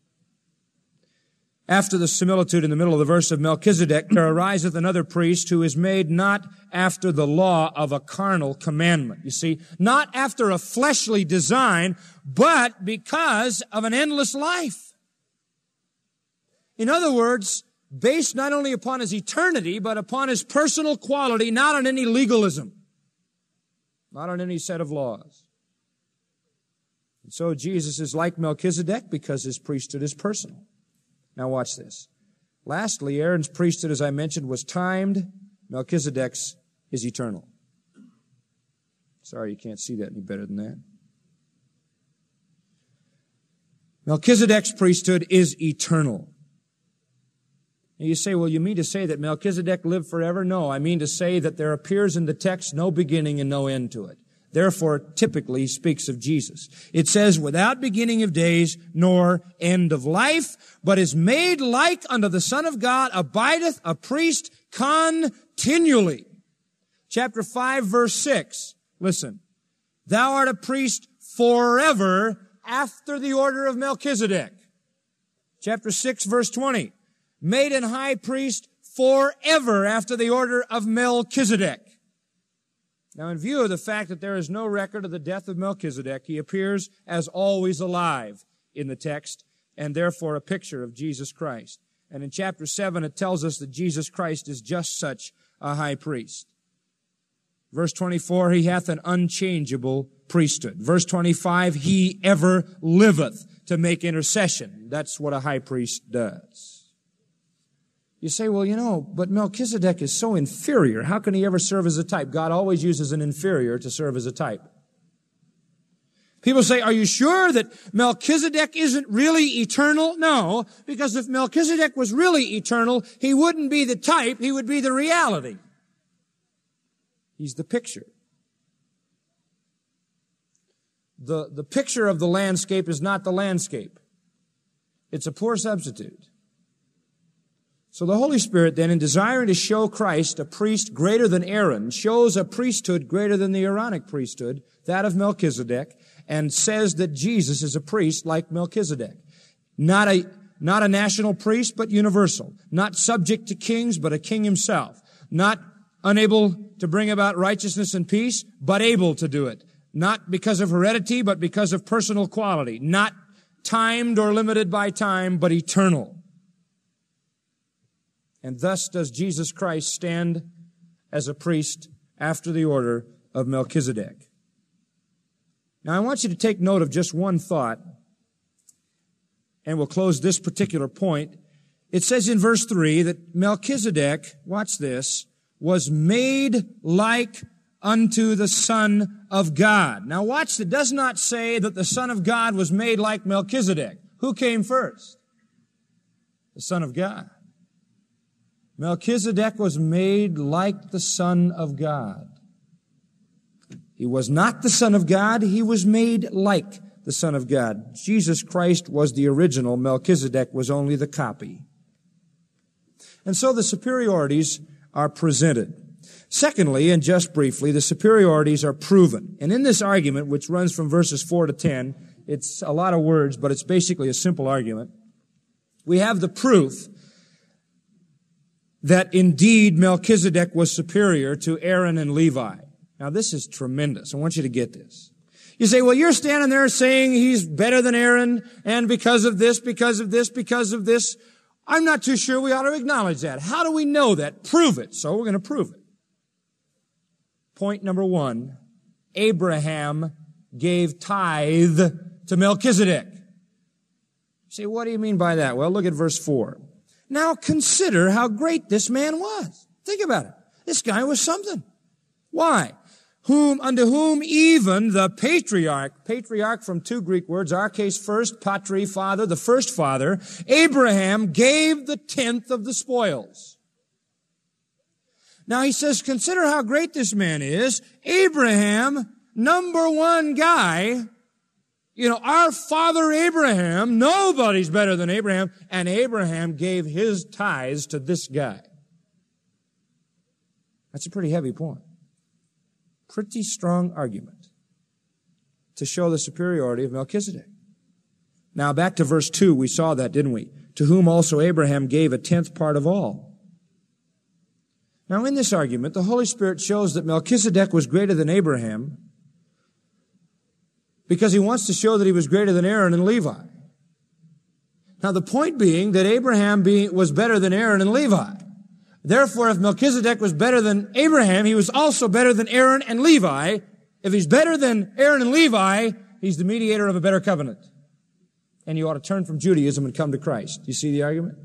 After the similitude in the middle of the verse of Melchizedek, there ariseth another priest who is made not after the law of a carnal commandment. You see, not after a fleshly design, but because of an endless life. In other words, based not only upon his eternity, but upon his personal quality, not on any legalism, not on any set of laws. And so Jesus is like Melchizedek because his priesthood is personal. Now watch this. Lastly, Aaron's priesthood, as I mentioned, was timed. Melchizedek's is eternal. Sorry, you can't see that any better than that. Melchizedek's priesthood is eternal. And you say, well, you mean to say that Melchizedek lived forever? No, I mean to say that there appears in the text no beginning and no end to it. Therefore, typically he speaks of Jesus. It says, without beginning of days nor end of life, but is made like unto the Son of God, abideth a priest continually. Chapter five, verse six. Listen. Thou art a priest forever after the order of Melchizedek. Chapter six, verse twenty. Made an high priest forever after the order of Melchizedek. Now, in view of the fact that there is no record of the death of Melchizedek, he appears as always alive in the text, and therefore a picture of Jesus Christ. And in chapter seven, it tells us that Jesus Christ is just such a high priest. Verse twenty-four, he hath an unchangeable priesthood. Verse twenty-five, he ever liveth to make intercession. That's what a high priest does. You say, well, you know, but Melchizedek is so inferior. How can he ever serve as a type? God always uses an inferior to serve as a type. People say, are you sure that Melchizedek isn't really eternal? No, because if Melchizedek was really eternal, he wouldn't be the type, he would be the reality. He's the picture. The, the picture of the landscape is not the landscape. It's a poor substitute. So the Holy Spirit then, in desiring to show Christ a priest greater than Aaron, shows a priesthood greater than the Aaronic priesthood, that of Melchizedek, and says that Jesus is a priest like Melchizedek. Not a, not a national priest, but universal. Not subject to kings, but a king himself. Not unable to bring about righteousness and peace, but able to do it. Not because of heredity, but because of personal quality. Not timed or limited by time, but eternal. And thus does Jesus Christ stand as a priest after the order of Melchizedek. Now I want you to take note of just one thought, and we'll close this particular point. It says in verse three that Melchizedek, watch this, was made like unto the Son of God. Now watch, it does not say that the Son of God was made like Melchizedek. Who came first? The Son of God. Melchizedek was made like the Son of God. He was not the Son of God, he was made like the Son of God. Jesus Christ was the original, Melchizedek was only the copy. And so the superiorities are presented. Secondly, and just briefly, the superiorities are proven. And in this argument, which runs from verses four to ten, it's a lot of words, but it's basically a simple argument. We have the proof that indeed Melchizedek was superior to Aaron and Levi. Now this is tremendous. I want you to get this. You say, well, you're standing there saying he's better than Aaron, and because of this, because of this, because of this. I'm not too sure we ought to acknowledge that. How do we know that? Prove it. So we're going to prove it. Point number one, Abraham gave tithe to Melchizedek. You say, what do you mean by that? Well, look at verse four. Now consider how great this man was. Think about it. This guy was something. Why? Whom, unto whom even the patriarch, patriarch from two Greek words, arches first, patri, father, the first father, Abraham gave the tenth of the spoils. Now he says, consider how great this man is. Abraham, number one guy, you know, our father Abraham, nobody's better than Abraham, and Abraham gave his tithes to this guy. That's a pretty heavy point. Pretty strong argument to show the superiority of Melchizedek. Now back to verse two, we saw that, didn't we? To whom also Abraham gave a tenth part of all. Now in this argument, the Holy Spirit shows that Melchizedek was greater than Abraham because he wants to show that he was greater than Aaron and Levi. Now the point being that Abraham being, was better than Aaron and Levi. Therefore, if Melchizedek was better than Abraham, he was also better than Aaron and Levi. If he's better than Aaron and Levi, he's the mediator of a better covenant. And you ought to turn from Judaism and come to Christ. Do you see the argument?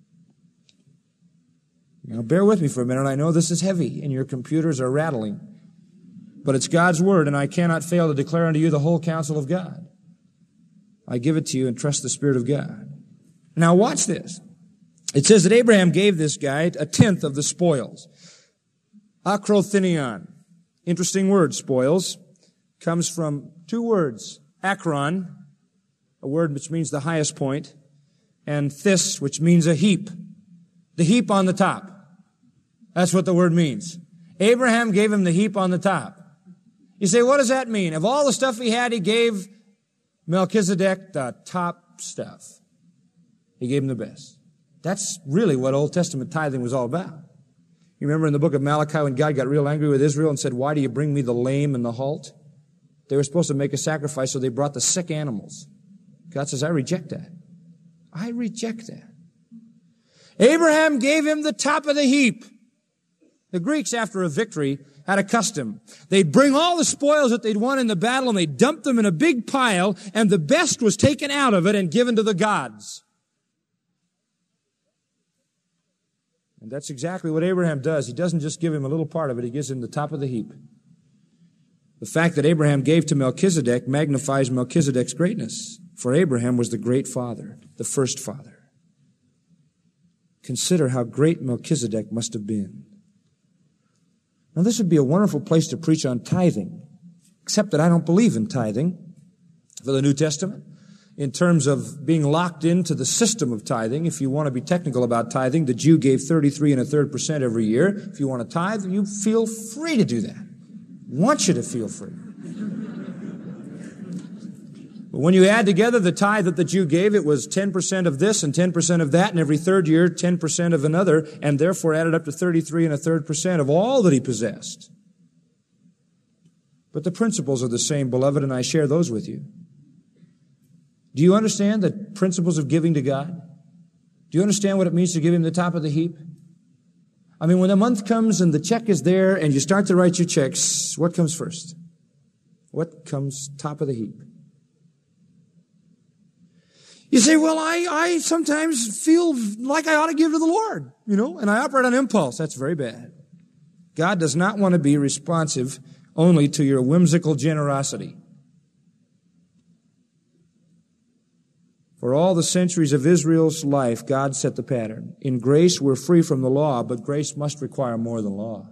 Now bear with me for a minute. I know this is heavy and your computers are rattling. But it's God's word, and I cannot fail to declare unto you the whole counsel of God. I give it to you and trust the Spirit of God. Now watch this. It says that Abraham gave this guy a tenth of the spoils. Akrothinion. Interesting word, spoils. Comes from two words. Akron, a word which means the highest point, and thys, which means a heap. The heap on the top. That's what the word means. Abraham gave him the heap on the top. You say, what does that mean? Of all the stuff he had, he gave Melchizedek the top stuff. He gave him the best. That's really what Old Testament tithing was all about. You remember in the book of Malachi when God got real angry with Israel and said, why do you bring me the lame and the halt? They were supposed to make a sacrifice, so they brought the sick animals. God says, I reject that. I reject that. Abraham gave him the top of the heap. The Greeks, after a victory, had a custom. They'd bring all the spoils that they'd won in the battle and they'd dump them in a big pile, and the best was taken out of it and given to the gods. And that's exactly what Abraham does. He doesn't just give him a little part of it, he gives him the top of the heap. The fact that Abraham gave to Melchizedek magnifies Melchizedek's greatness, for Abraham was the great father, the first father. Consider how great Melchizedek must have been. Now this would be a wonderful place to preach on tithing, except that I don't believe in tithing for the New Testament. in terms of being locked into the system of tithing. If you want to be technical about tithing, the Jew gave thirty-three and a third percent every year. If you want to tithe, you feel free to do that. I want you to feel free. But when you add together the tithe that the Jew gave, it was ten percent of this and ten percent of that, and every third year, ten percent of another, and therefore added up to thirty-three and a third percent of all that he possessed. But the principles are the same, beloved, and I share those with you. Do you understand the principles of giving to God? Do you understand what it means to give Him the top of the heap? I mean, when the month comes and the check is there and you start to write your checks, what comes first? What comes top of the heap? You say, well, I, I sometimes feel like I ought to give to the Lord, you know, and I operate on impulse. That's very bad. God does not want to be responsive only to your whimsical generosity. For all the centuries of Israel's life, God set the pattern. In grace, we're free from the law, but grace must require more than law.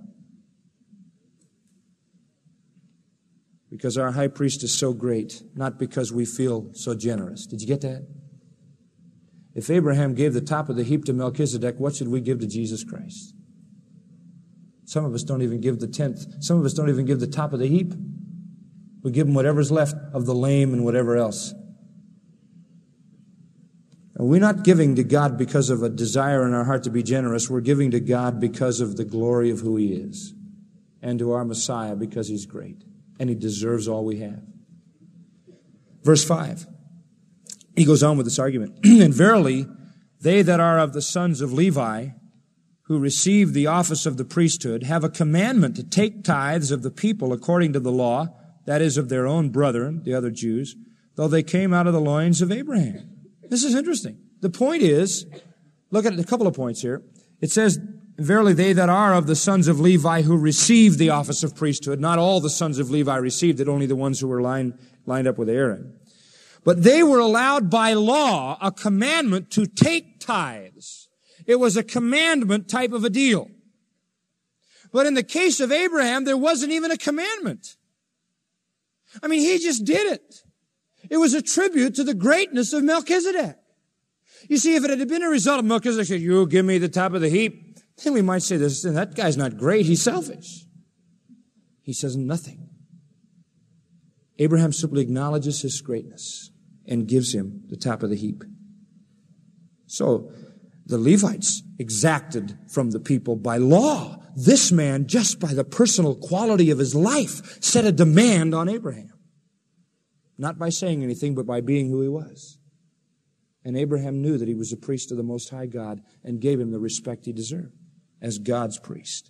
Because our high priest is so great, not because we feel so generous. Did you get that? If Abraham gave the top of the heap to Melchizedek, what should we give to Jesus Christ? Some of us don't even give the tenth. Some of us don't even give the top of the heap. We give him whatever's left of the lame and whatever else. And we're not giving to God because of a desire in our heart to be generous. We're giving to God because of the glory of who He is. And to our Messiah because He's great. And He deserves all we have. Verse five. He goes on with this argument. And verily, they that are of the sons of Levi, who receive the office of the priesthood, have a commandment to take tithes of the people according to the law, that is, of their own brethren, the other Jews, though they came out of the loins of Abraham. This is interesting. The point is, look at a couple of points here. It says, verily they that are of the sons of Levi who receive the office of priesthood. Not all the sons of Levi received it, only the ones who were lined, lined up with Aaron. But they were allowed by law a commandment to take tithes. It was a commandment type of a deal. But in the case of Abraham, there wasn't even a commandment. I mean, he just did it. It was a tribute to the greatness of Melchizedek. You see, if it had been a result of Melchizedek saying, you give me the top of the heap, then we might say this, that guy's not great, he's selfish. He says nothing. Abraham simply acknowledges his greatness and gives him the top of the heap. So, the Levites exacted from the people by law. This man, just by the personal quality of his life, set a demand on Abraham. Not by saying anything, but by being who he was. And Abraham knew that he was a priest of the Most High God and gave him the respect he deserved as God's priest.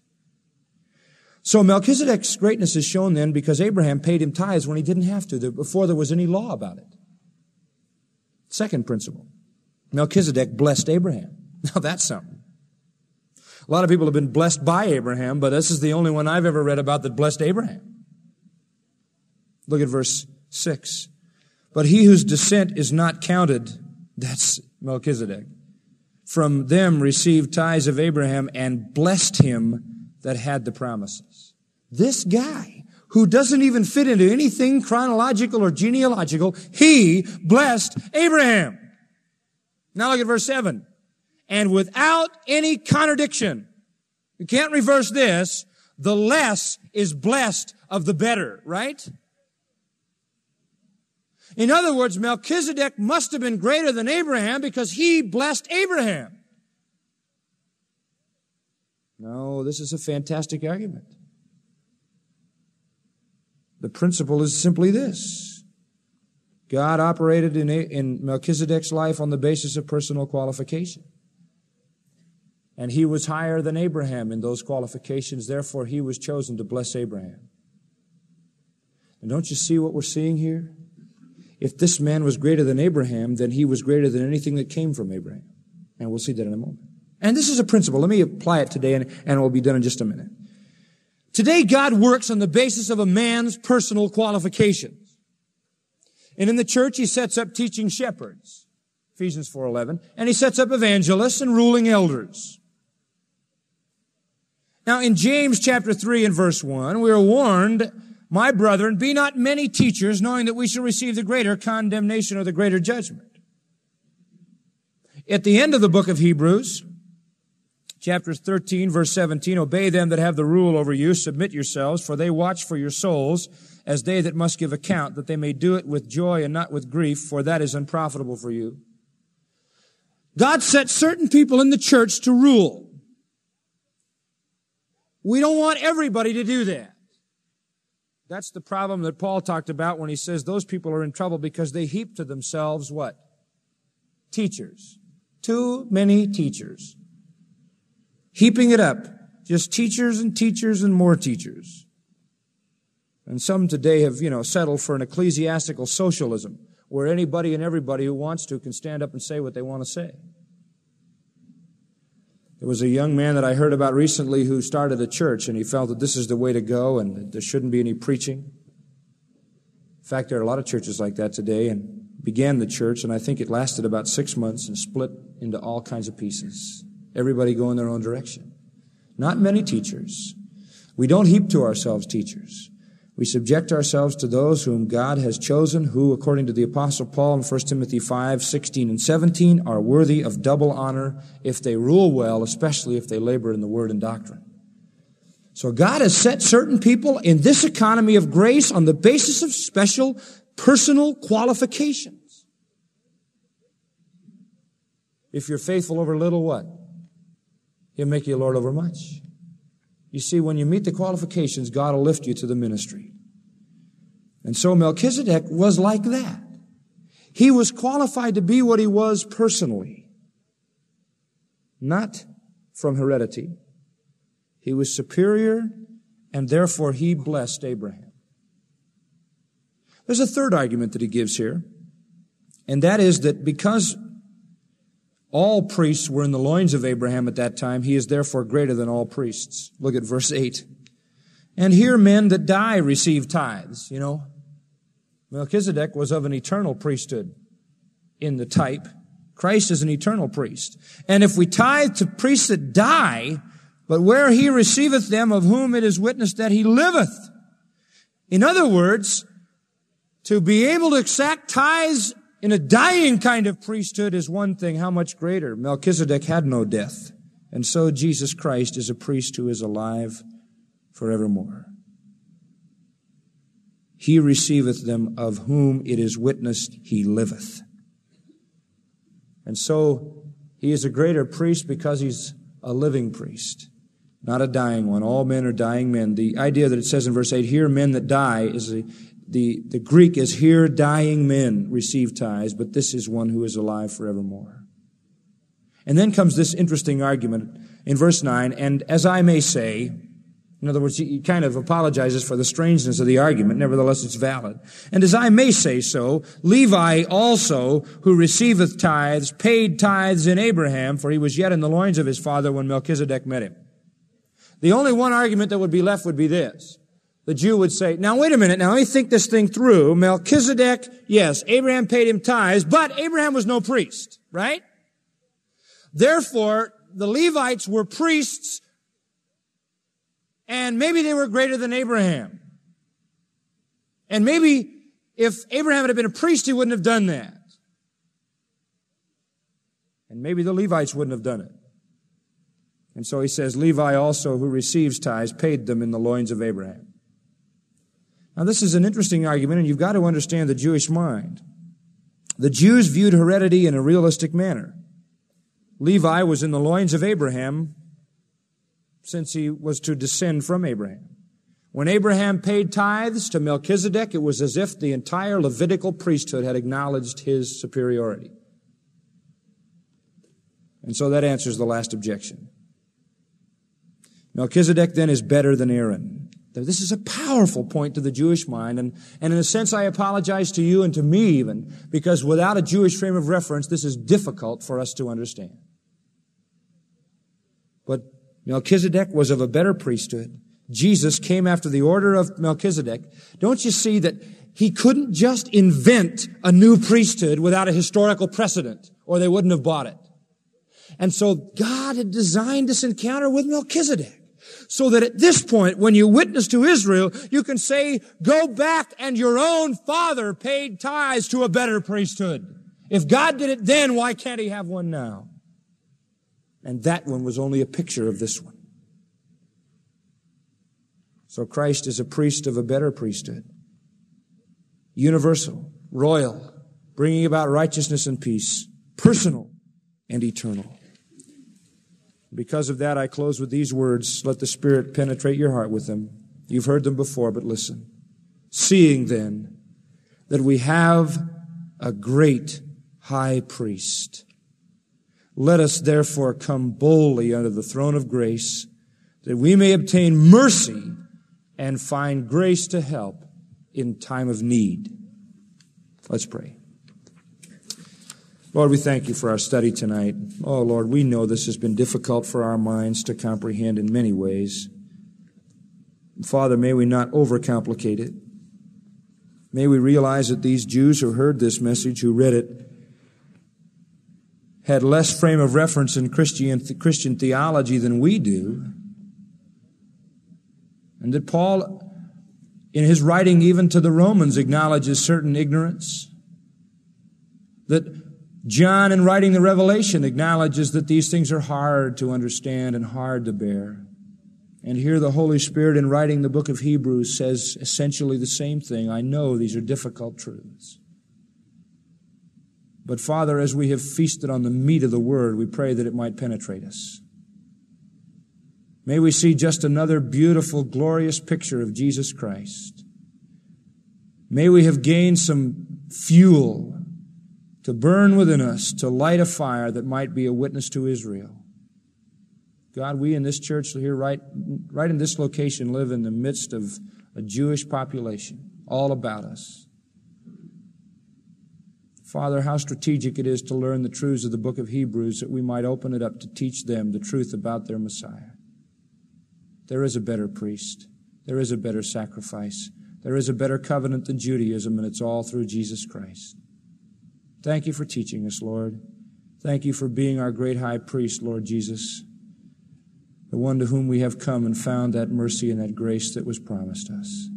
So Melchizedek's greatness is shown then because Abraham paid him tithes when he didn't have to, before there was any law about it. Second principle. Melchizedek blessed Abraham. Now that's something. A lot of people have been blessed by Abraham, but this is the only one I've ever read about that blessed Abraham. Look at verse six. But he whose descent is not counted, that's Melchizedek, from them received tithes of Abraham and blessed him that had the promises. This guy, who doesn't even fit into anything chronological or genealogical, he blessed Abraham. Now look at verse seven. And without any contradiction, you can't reverse this, the less is blessed of the better, right? In other words, Melchizedek must have been greater than Abraham because he blessed Abraham. No, this is a fantastic argument. The principle is simply this. God operated in, in Melchizedek's life on the basis of personal qualification. And he was higher than Abraham in those qualifications. Therefore, he was chosen to bless Abraham. And don't you see what we're seeing here? If this man was greater than Abraham, then he was greater than anything that came from Abraham. And we'll see that in a moment. And this is a principle. Let me apply it today, and, and we'll be done in just a minute. Today, God works on the basis of a man's personal qualifications. And in the church, he sets up teaching shepherds, Ephesians four eleven, and he sets up evangelists and ruling elders. Now, in James chapter three and verse one, we are warned My brethren, be not many teachers, knowing that we shall receive the greater condemnation or the greater judgment. At the end of the book of Hebrews, chapter thirteen, verse seventeen, obey them that have the rule over you, submit yourselves, for they watch for your souls, as they that must give account, that they may do it with joy and not with grief, for that is unprofitable for you. God set certain people in the church to rule. We don't want everybody to do that. That's the problem that Paul talked about when he says those people are in trouble because they heap to themselves what? Teachers. Too many teachers. Heaping it up. Just teachers and teachers and more teachers. And some today have, you know, settled for an ecclesiastical socialism where anybody and everybody who wants to can stand up and say what they want to say. There was a young man that I heard about recently who started a church, and he felt that this is the way to go and that there shouldn't be any preaching. In fact, there are a lot of churches like that today, and began the church, and I think it lasted about six months and split into all kinds of pieces. Everybody going their own direction. Not many teachers. We don't heap to ourselves teachers. We subject ourselves to those whom God has chosen, who, according to the Apostle Paul in First Timothy five, sixteen and seventeen, are worthy of double honor if they rule well, especially if they labor in the word and doctrine. So God has set certain people in this economy of grace on the basis of special personal qualifications. If you're faithful over little, what? He'll make you a Lord over much. You see, when you meet the qualifications, God will lift you to the ministry. And so Melchizedek was like that. He was qualified to be what he was personally, not from heredity. He was superior, and therefore he blessed Abraham. There's a third argument that he gives here, and that is that because all priests were in the loins of Abraham at that time, he is therefore greater than all priests. Look at verse eight. And here men that die receive tithes. You know, Melchizedek was of an eternal priesthood in the type. Christ is an eternal priest. And if we tithe to priests that die, but where he receiveth them of whom it is witnessed that he liveth. In other words, to be able to exact tithes in a dying kind of priesthood is one thing. How much greater? Melchizedek had no death. And so Jesus Christ is a priest who is alive forevermore. He receiveth them of whom it is witnessed he liveth. And so he is a greater priest because he's a living priest, not a dying one. All men are dying men. The idea that it says in verse eight, here men that die, is a The, the Greek is here dying men receive tithes, but this is one who is alive forevermore. And then comes this interesting argument in verse nine, and as I may say, in other words, he kind of apologizes for the strangeness of the argument, nevertheless it's valid. And as I may say so, Levi also, who receiveth tithes, paid tithes in Abraham, for he was yet in the loins of his father when Melchizedek met him. The only one argument that would be left would be this. The Jew would say, now wait a minute, now let me think this thing through. Melchizedek, yes, Abraham paid him tithes, but Abraham was no priest, right? Therefore, the Levites were priests, and maybe they were greater than Abraham. And maybe if Abraham had been a priest, he wouldn't have done that. And maybe the Levites wouldn't have done it. And so he says, Levi also, who receives tithes, paid them in the loins of Abraham. Now, this is an interesting argument, and you've got to understand the Jewish mind. The Jews viewed heredity in a realistic manner. Levi was in the loins of Abraham since he was to descend from Abraham. When Abraham paid tithes to Melchizedek, it was as if the entire Levitical priesthood had acknowledged his superiority. And so that answers the last objection. Melchizedek then is better than Aaron. This is a powerful point to the Jewish mind, and, and in a sense I apologize to you and to me even, because without a Jewish frame of reference, this is difficult for us to understand. But Melchizedek was of a better priesthood. Jesus came after the order of Melchizedek. Don't you see that he couldn't just invent a new priesthood without a historical precedent, or they wouldn't have bought it. And so God had designed this encounter with Melchizedek so that at this point, when you witness to Israel, you can say, go back and your own father paid tithes to a better priesthood. If God did it then, why can't he have one now? And that one was only a picture of this one. So Christ is a priest of a better priesthood. Universal, royal, bringing about righteousness and peace, personal and eternal. Because of that, I close with these words. Let the Spirit penetrate your heart with them. You've heard them before, but listen. Seeing then that we have a great high priest, let us therefore come boldly under the throne of grace, that we may obtain mercy and find grace to help in time of need. Let's pray. Lord, we thank you for our study tonight. Oh, Lord, we know this has been difficult for our minds to comprehend in many ways. Father, may we not overcomplicate it. May we realize that these Jews who heard this message, who read it, had less frame of reference in Christian, Christian theology than we do. And that Paul, in his writing even to the Romans, acknowledges certain ignorance. That John, in writing the Revelation, acknowledges that these things are hard to understand and hard to bear. And here the Holy Spirit, in writing the book of Hebrews, says essentially the same thing. I know these are difficult truths. But Father, as we have feasted on the meat of the Word, we pray that it might penetrate us. May we see just another beautiful, glorious picture of Jesus Christ. May we have gained some fuel to burn within us, to light a fire that might be a witness to Israel. God, we in this church here, right, right in this location, live in the midst of a Jewish population, all about us. Father, how strategic it is to learn the truths of the book of Hebrews, that we might open it up to teach them the truth about their Messiah. There is a better priest. There is a better sacrifice. There is a better covenant than Judaism, and it's all through Jesus Christ. Thank you for teaching us, Lord. Thank you for being our great high priest, Lord Jesus, the one to whom we have come and found that mercy and that grace that was promised us.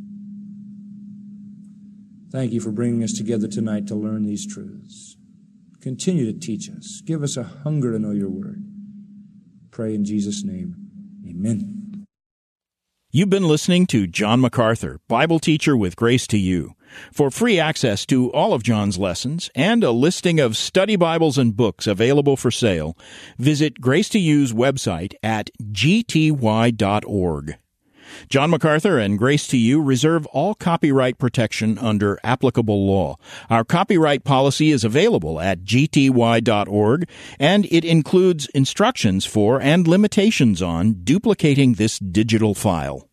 Thank you for bringing us together tonight to learn these truths. Continue to teach us. Give us a hunger to know your word. Pray in Jesus' name. Amen. You've been listening to John MacArthur, Bible teacher with Grace to You. For free access to all of John's lessons and a listing of study Bibles and books available for sale, visit Grace to You's website at g t y dot org. John MacArthur and Grace to You reserve all copyright protection under applicable law. Our copyright policy is available at g t y dot org, and it includes instructions for and limitations on duplicating this digital file.